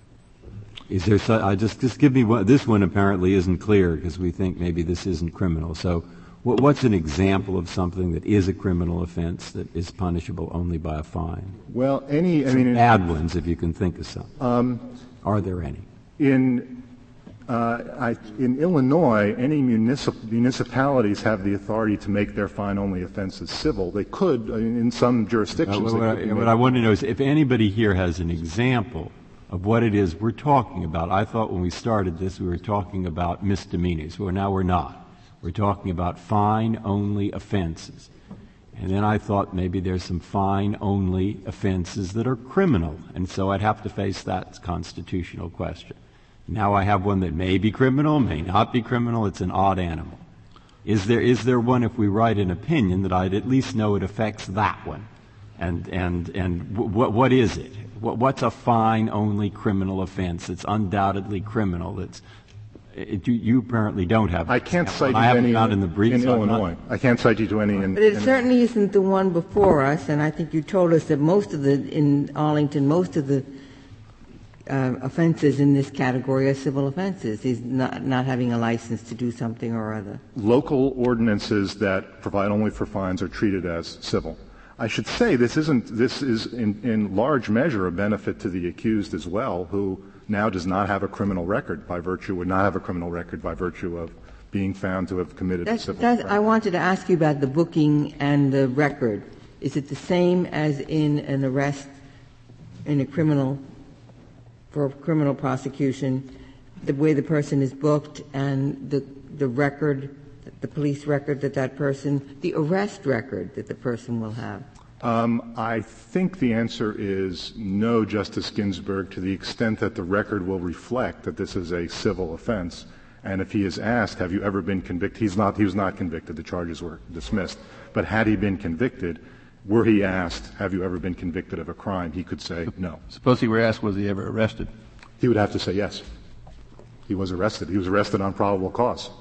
Is there? I just just give me one. This one apparently isn't clear because we think maybe this isn't criminal. So, what, what's an example of something that is a criminal offense that is punishable only by a fine? Well, any I some mean bad ones, if you can think of some. Um, Are there any? In uh, I, in Illinois, any municip- municipalities have the authority to make their fine-only offenses civil. They could, in, in some jurisdictions. Uh, what, they could I, what I want to know is if anybody here has an example of what it is we're talking about. I thought when we started this we were talking about misdemeanors. Well, now we're not. We're talking about fine-only offenses. And then I thought maybe there's some fine-only offenses that are criminal, and so I'd have to face that constitutional question. Now I have one that may be criminal, may not be criminal. It's an odd animal. Is there is there one, if we write an opinion, that I'd at least know it affects that one? And and and what what is it? What, what's a fine-only criminal offense? It's undoubtedly criminal. It's it, you, you apparently don't have. I can't cite I you haven't any found in, in the brief, in so Illinois. I can't cite you to any in. But it in certainly isn't the one before us, and I think you told us that most of the in Arlington, most of the uh, offenses in this category are civil offenses. He's not not having a license to do something or other. Local ordinances that provide only for fines are treated as civil. I should say this isn't, this is in, in large measure a benefit to the accused as well, who now does not have a criminal record by virtue, would not have a criminal record by virtue of being found to have committed That's, a civil that's, crime. I wanted to ask you about the booking and the record. Is it the same as in an arrest in a criminal, for a criminal prosecution, the way the person is booked and the, the record, the police record that that person, the arrest record that the person will have? Um, I think the answer is no, Justice Ginsburg, to the extent that the record will reflect that this is a civil offense. And if he is asked, have you ever been convicted? He's not, he was not convicted. The charges were dismissed. But had he been convicted, were he asked, have you ever been convicted of a crime, he could say no. Suppose he were asked, was he ever arrested? He would have to say yes. He was arrested. He was arrested on probable cause.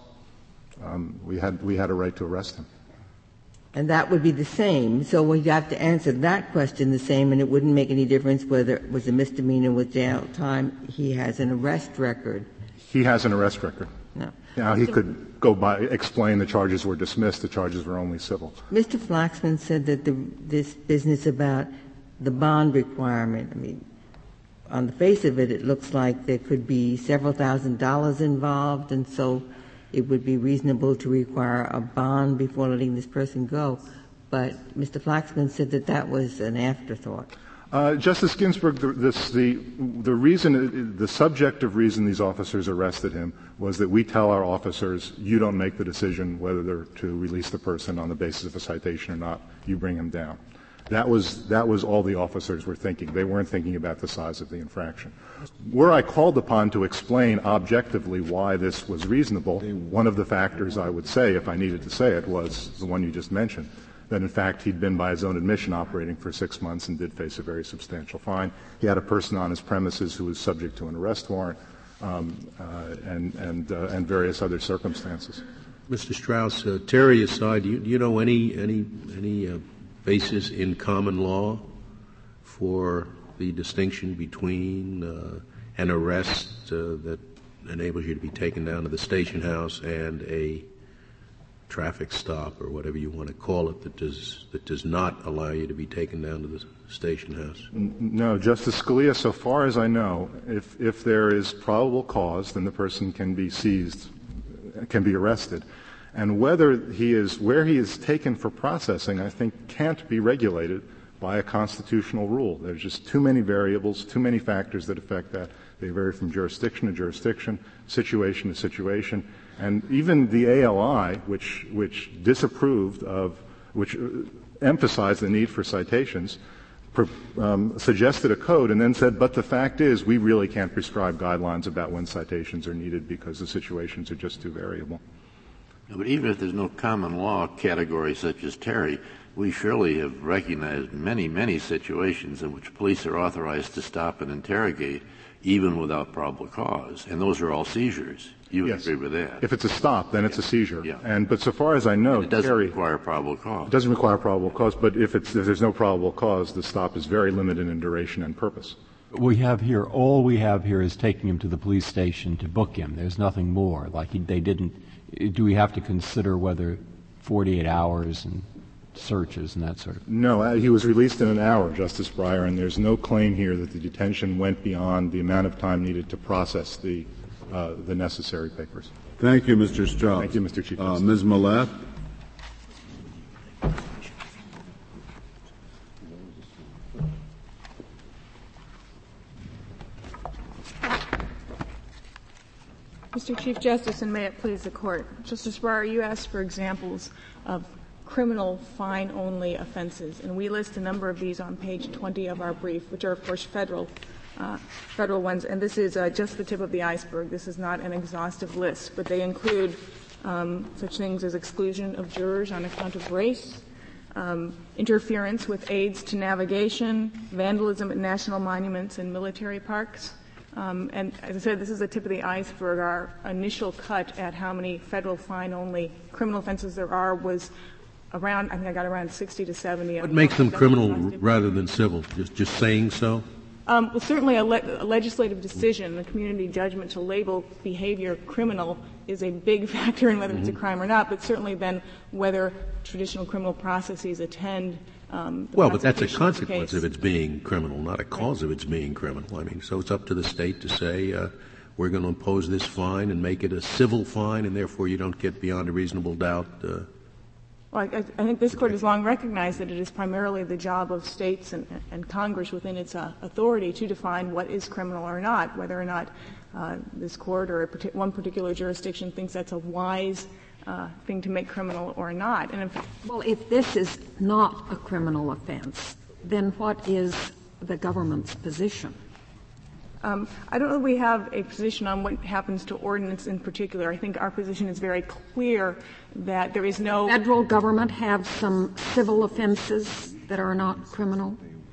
Um, we had we had a right to arrest him. And that would be the same. So we'd have to answer that question the same, and it wouldn't make any difference whether it was a misdemeanor with jail time. He has an arrest record. He has an arrest record. No. Now, he could go by, explain the charges were dismissed, the charges were only civil. Mister Flaxman said that the, this business about the bond requirement, I mean, on the face of it, it looks like there could be several thousand dollars involved, and so it would be reasonable to require a bond before letting this person go. But Mister Flaxman said that that was an afterthought. Uh, Justice Ginsburg, the, this, the, the reason, the subjective reason these officers arrested him was that we tell our officers, you don't make the decision whether they're to release the person on the basis of a citation or not. You bring him down. That was, that was all the officers were thinking. They weren't thinking about the size of the infraction. Were I called upon to explain objectively why this was reasonable, one of the factors I would say, if I needed to say it, was the one you just mentioned, that in fact he'd been by his own admission operating for six months and did face a very substantial fine. He had a person on his premises who was subject to an arrest warrant, um, uh, and, and, uh, and various other circumstances. Mister Strauss, uh, Terry aside, do you, do you know any, any, any, uh, basis in common law for the distinction between uh, an arrest uh, that enables you to be taken down to the station house and a traffic stop or whatever you want to call it that does that does not allow you to be taken down to the station house? No, Justice Scalia, so far as I know, if if there is probable cause, then the person can be seized, can be arrested. And whether he is, where he is taken for processing, I think can't be regulated by a constitutional rule. There's just too many variables, too many factors that affect that. They vary from jurisdiction to jurisdiction, situation to situation. And even the A L I, which, which disapproved of, which emphasized the need for citations, um, suggested a code and then said, but the fact is we really can't prescribe guidelines about when citations are needed because the situations are just too variable. But even if there's no common law category such as Terry, we surely have recognized many, many situations in which police are authorized to stop and interrogate even without probable cause. And those are all seizures. You would yes. agree with that. If it's a stop, then it's yeah. a seizure. Yeah. And but so far as I know, and it doesn't Terry, require probable cause. It doesn't require probable cause, but if, it's, if there's no probable cause, the stop is very limited in duration and purpose. We have here, all we have here is taking him to the police station to book him. There's nothing more. Like he, they didn't, do we have to consider whether forty-eight hours and searches and that sort of thing? No, uh, he was released in an hour, Justice Breyer, and there's no claim here that the detention went beyond the amount of time needed to process the, uh, the necessary papers. Thank you, Mister Strauss. Thank you, Mister Chief uh, Justice. Miz Millett. Mister Chief Justice, and may it please the Court. Justice Breyer, you asked for examples of criminal fine-only offenses, and we list a number of these on page twenty of our brief, which are, of course, federal uh, federal ones. And this is uh, just the tip of the iceberg. This is not an exhaustive list, but they include um, such things as exclusion of jurors on account of race, um, interference with aids to navigation, vandalism at national monuments and military parks. Um, and as I said, this is the tip of the iceberg. Our initial cut at how many federal fine-only criminal offenses there are was around, I think I got around sixty to seventy. What makes them criminal rather than civil? Just, just saying so? Um, well, certainly a, le- a legislative decision, a community judgment to label behavior criminal is a big factor in whether mm-hmm. it's a crime or not, but certainly then whether traditional criminal processes attend Um, well, but that's a consequence of, of its being criminal, not a cause of its being criminal. I mean, so it's up to the state to say, uh, we're going to impose this fine and make it a civil fine, and therefore you don't get beyond a reasonable doubt. Uh, well, I, I think this Court has long recognized that it is primarily the job of states and, and Congress within its uh, authority to define what is criminal or not, whether or not uh, this Court or a partic- one particular jurisdiction thinks that's a wise Uh, thing to make criminal or not. And if, well, if this is not a criminal offense, then what is the government's position? Um, I don't know if we have a position on what happens to ordinance in particular. I think our position is very clear that there is no... Does the federal government have some civil offenses that are not criminal?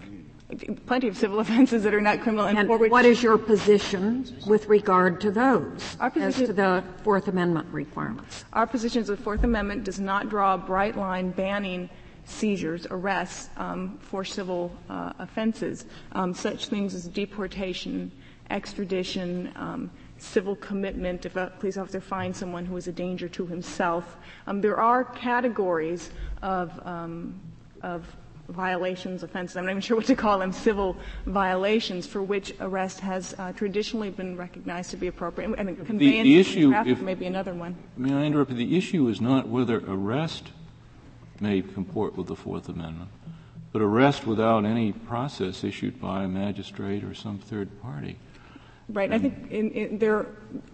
Plenty of civil offenses that are not criminal. And, and for which what is your position with regard to those our as to the Fourth Amendment requirements? Our position is the Fourth Amendment does not draw a bright line banning seizures, arrests um, for civil uh, offenses, um, such things as deportation, extradition, um, civil commitment if a police officer finds someone who is a danger to himself. Um, there are categories of, um, of violations, offenses, I'm not even sure what to call them, civil violations for which arrest has uh, traditionally been recognized to be appropriate. And conveyance the, the issue, traffic if, may be another one. May I interrupt? The issue is not whether arrest may comport with the Fourth Amendment. but arrest without any process issued by a magistrate or some third party. Right. I think in, in there,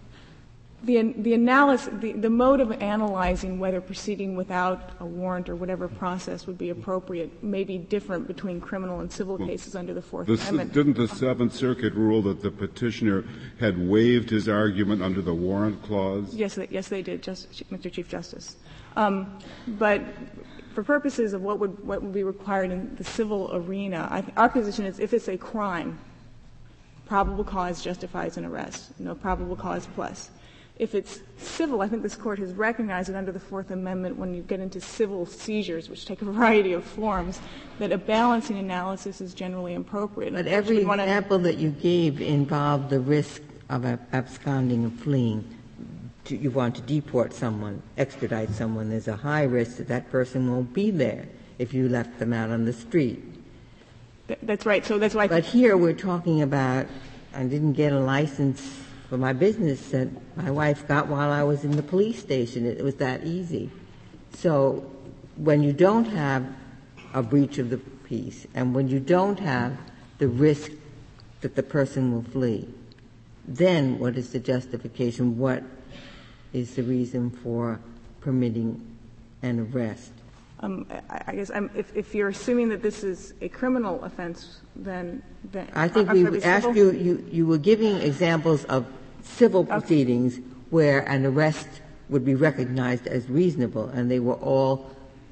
the the analysis, the, the mode of analyzing whether proceeding without a warrant or whatever process would be appropriate may be different between criminal and civil well, cases under the Fourth the, Amendment. Didn't the Seventh Circuit rule that the petitioner had waived his argument under the warrant clause? Yes, they, yes, they did, Just, Mister Chief Justice. Um, but for purposes of what would what would be required in the civil arena, I th- our position is if it's a crime, probable cause justifies an arrest. No probable cause plus. If it's civil, I think this Court has recognized that under the Fourth Amendment, when you get into civil seizures, which take a variety of forms, that a balancing analysis is generally appropriate. But every example that you gave involved the risk of absconding and fleeing. To, you want to deport someone, extradite someone. There's a high risk that that person won't be there if you left them out on the street. Th- that's right. So that's why. But here we're talking about I didn't get a license for my business that my wife got while I was in the police station. It was that easy. So when you don't have a breach of the peace and when you don't have the risk that the person will flee, then what is the justification? What is the reason for permitting an arrest? Um, I, I guess I'm, if, if you're assuming that this is a criminal offense, then, then I think uh, we asked you, you, you were giving examples of civil okay. proceedings where an arrest would be recognized as reasonable, and they were all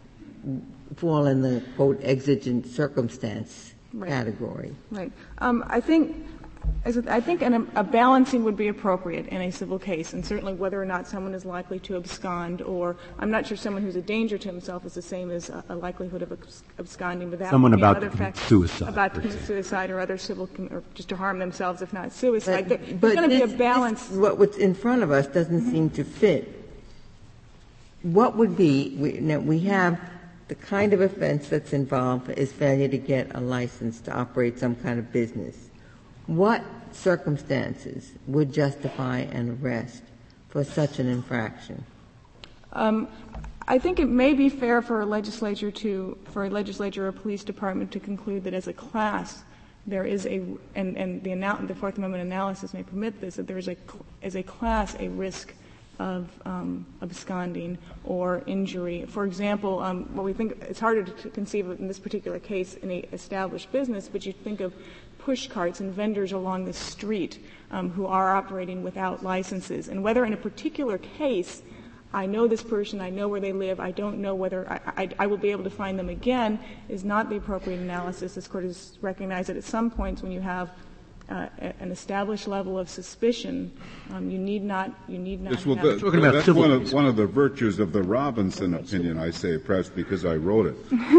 fall in the, quote, exigent circumstance right. category. Right. Um, I think I think an, a balancing would be appropriate in a civil case, and certainly whether or not someone is likely to abscond, or I'm not sure someone who's a danger to himself is the same as a, a likelihood of absconding without someone about other to commit facts, suicide, about to commit suicide or other civil, com- or just to harm themselves, if not suicide. But, there, but there's going to be a balance. This, what, what's in front of us doesn't mm-hmm. seem to fit. What would be we, now we have the kind of offense that's involved is failure to get a license to operate some kind of business. What circumstances would justify an arrest for such an infraction? Um, I think it may be fair for a legislature to, for a legislature or a police department to conclude that as a class there is a, and, and the, anal- the Fourth Amendment analysis may permit this, that there is a, as a class a risk of um, absconding or injury. For example, um, what we think it's harder to conceive of in this particular case in a established business, but you think of push carts and vendors along the street um, who are operating without licenses. And whether in a particular case I know this person, I know where they live, I don't know whether I, I, I will be able to find them again is not the appropriate analysis. This Court has recognized that at some points when you have uh, an established level of suspicion, um, you need not you need not yes, well, have the, talking about that's one of, one of the virtues of the Robinson opinion, I say, perhaps because I wrote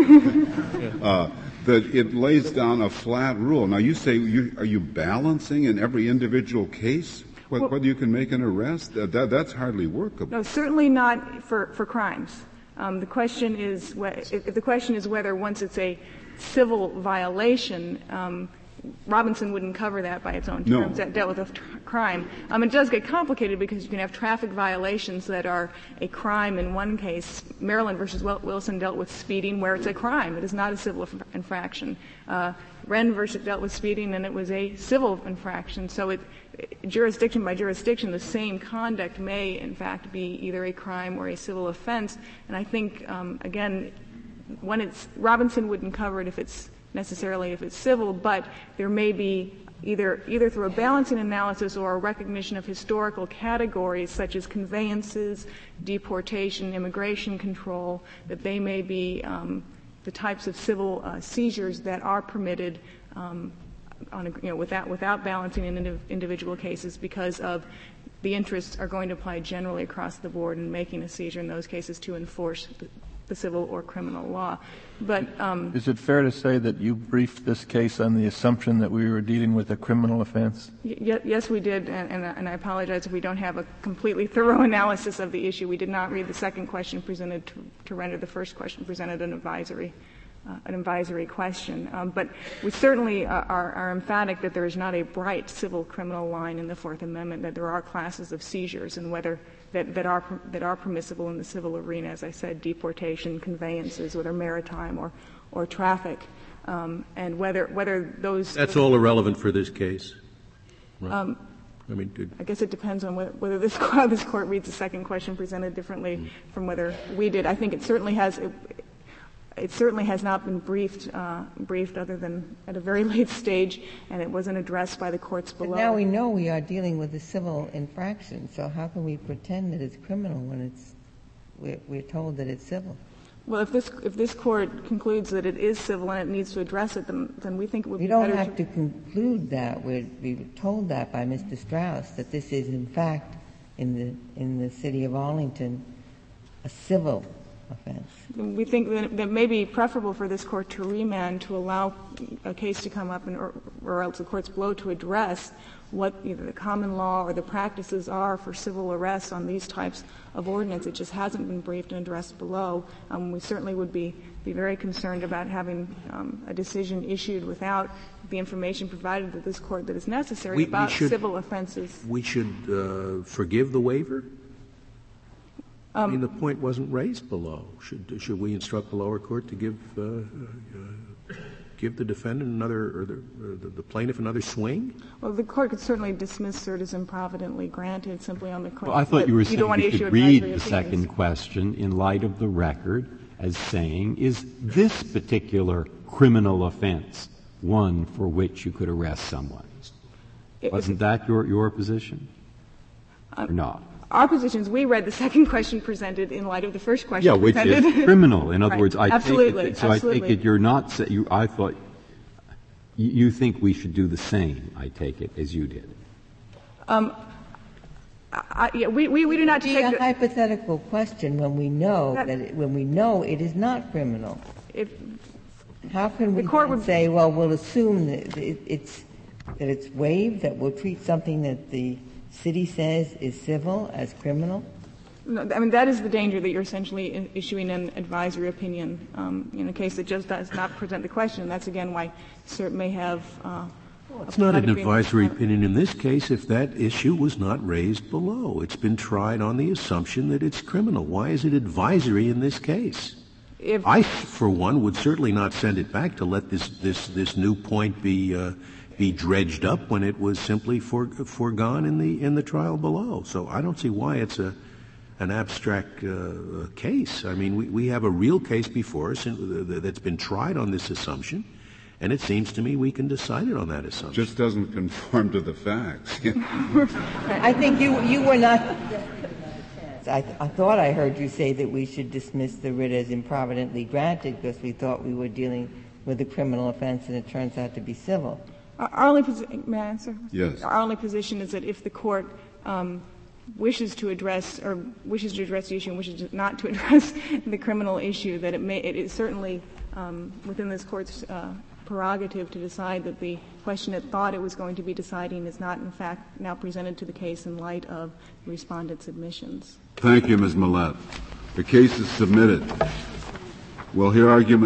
it. uh, that it lays down a flat rule. Now, you say, you, are you balancing in every individual case whether, well, whether you can make an arrest? That, that, that's hardly workable. No, certainly not for, for crimes. Um, the question is, wh- if the question is whether once it's a civil violation, um, Robinson wouldn't cover that by its own terms. No. That dealt with a t- crime. Um, it does get complicated because you can have traffic violations that are a crime in one case. Maryland versus Wilson dealt with speeding where it's a crime. It is not a civil inf- infraction. Uh, Wren versus dealt with speeding and it was a civil infraction. So it, it, jurisdiction by jurisdiction, the same conduct may in fact be either a crime or a civil offense. And I think, um, again, when it's, Robinson wouldn't cover it if it's necessarily if it's civil, but there may be either either through a balancing analysis or a recognition of historical categories such as conveyances, deportation, immigration control, that they may be um, the types of civil uh, seizures that are permitted um, on a, you know, without without balancing in indiv- individual cases because of the interests are going to apply generally across the board in making a seizure in those cases to enforce the, the civil or criminal law. But um, is it fair to say that you briefed this case on the assumption that we were dealing with a criminal offense? Y- yes, we did, and, and, and I apologize if we don't have a completely thorough analysis of the issue. We did not read the second question presented to, to render the first question presented an advisory. Uh, an advisory question. Um, but we certainly uh, are, are emphatic that there is not a bright civil-criminal line in the Fourth Amendment, that there are classes of seizures and whether that, that, are, that are permissible in the civil arena, as I said, deportation, conveyances, whether maritime or, or traffic. Um, and whether whether those that's all irrelevant for this case. Right. Um, I mean, did, I guess it depends on whether, whether this how this court reads the second question presented differently mm. from whether we did. I think it certainly has. It, it certainly has not been briefed uh, briefed other than at a very late stage, and it wasn't addressed by the courts below. But now we know we are dealing with a civil infraction. So how can we pretend that it's criminal when it's we're, we're told that it's civil? Well, if this if this court concludes that it is civil and it needs to address it, then then we think it would we be don't better have to, to conclude that. We're, we were told that by Mister Strauss that this is in fact in the in the city of Arlington a civil offense. We think that, that it may be preferable for this court to remand to allow a case to come up, and, or, or else the courts below to address what either the common law or the practices are for civil arrests on these types of ordinance. It just hasn't been briefed and addressed below. Um, we certainly would be, be very concerned about having um, a decision issued without the information provided to this court that is necessary we, about we should, civil offenses. We should uh, forgive the waiver? Um, I mean, the point wasn't raised below. Should should we instruct the lower court to give uh, uh, give the defendant another, or the, or the, the plaintiff another swing? Well, the court could certainly dismiss cert as improvidently granted simply on the claim. Well, I thought you were you saying don't want you to issue could read the opinions. second question in light of the record as saying, is this particular criminal offense one for which you could arrest someone? It, Wasn't that your, your position? Um, or not? Our position is we read the second question presented in light of the first question yeah, which presented. is criminal. In other right. words, I absolutely, take it, so absolutely. I take it you're not sa- you, I thought you, you think we should do the same, I take it, as you did. Um, I, yeah, we, we, we do not take take a hypothetical question when we know that, that it, when we know it is not criminal. If How can we the court would say, well, we'll assume that it, it's that it's waived, that we'll treat something that the city says is civil as criminal? No, I mean, that is the danger that you're essentially in, issuing an advisory opinion um, in a case that just does not present the question. That's, again, why cert may have uh, well, it's not an advisory opinion in this case if that issue was not raised below. It's been tried on the assumption that it's criminal. Why is it advisory in this case? If I, for one, would certainly not send it back to let this, this, this new point be uh, be dredged up when it was simply for, foregone in the in the trial below. So I don't see why it's a an abstract uh, case. I mean, we, we have a real case before us that's been tried on this assumption, and it seems to me we can decide it on that assumption. Just doesn't conform to the facts. I think you you were not. I, th- I thought I heard you say that we should dismiss the writ as improvidently granted because we thought we were dealing with a criminal offense, and it turns out to be civil. Our only posi- may I answer? Yes. Our only position is that if the court um, wishes to address or wishes to address the issue and wishes not to address the criminal issue, that it may it is certainly um, within this court's uh, prerogative to decide that the question it thought it was going to be deciding is not in fact now presented to the case in light of the respondent's admissions. Thank you, Miz Millett. The case is submitted. We'll hear argument.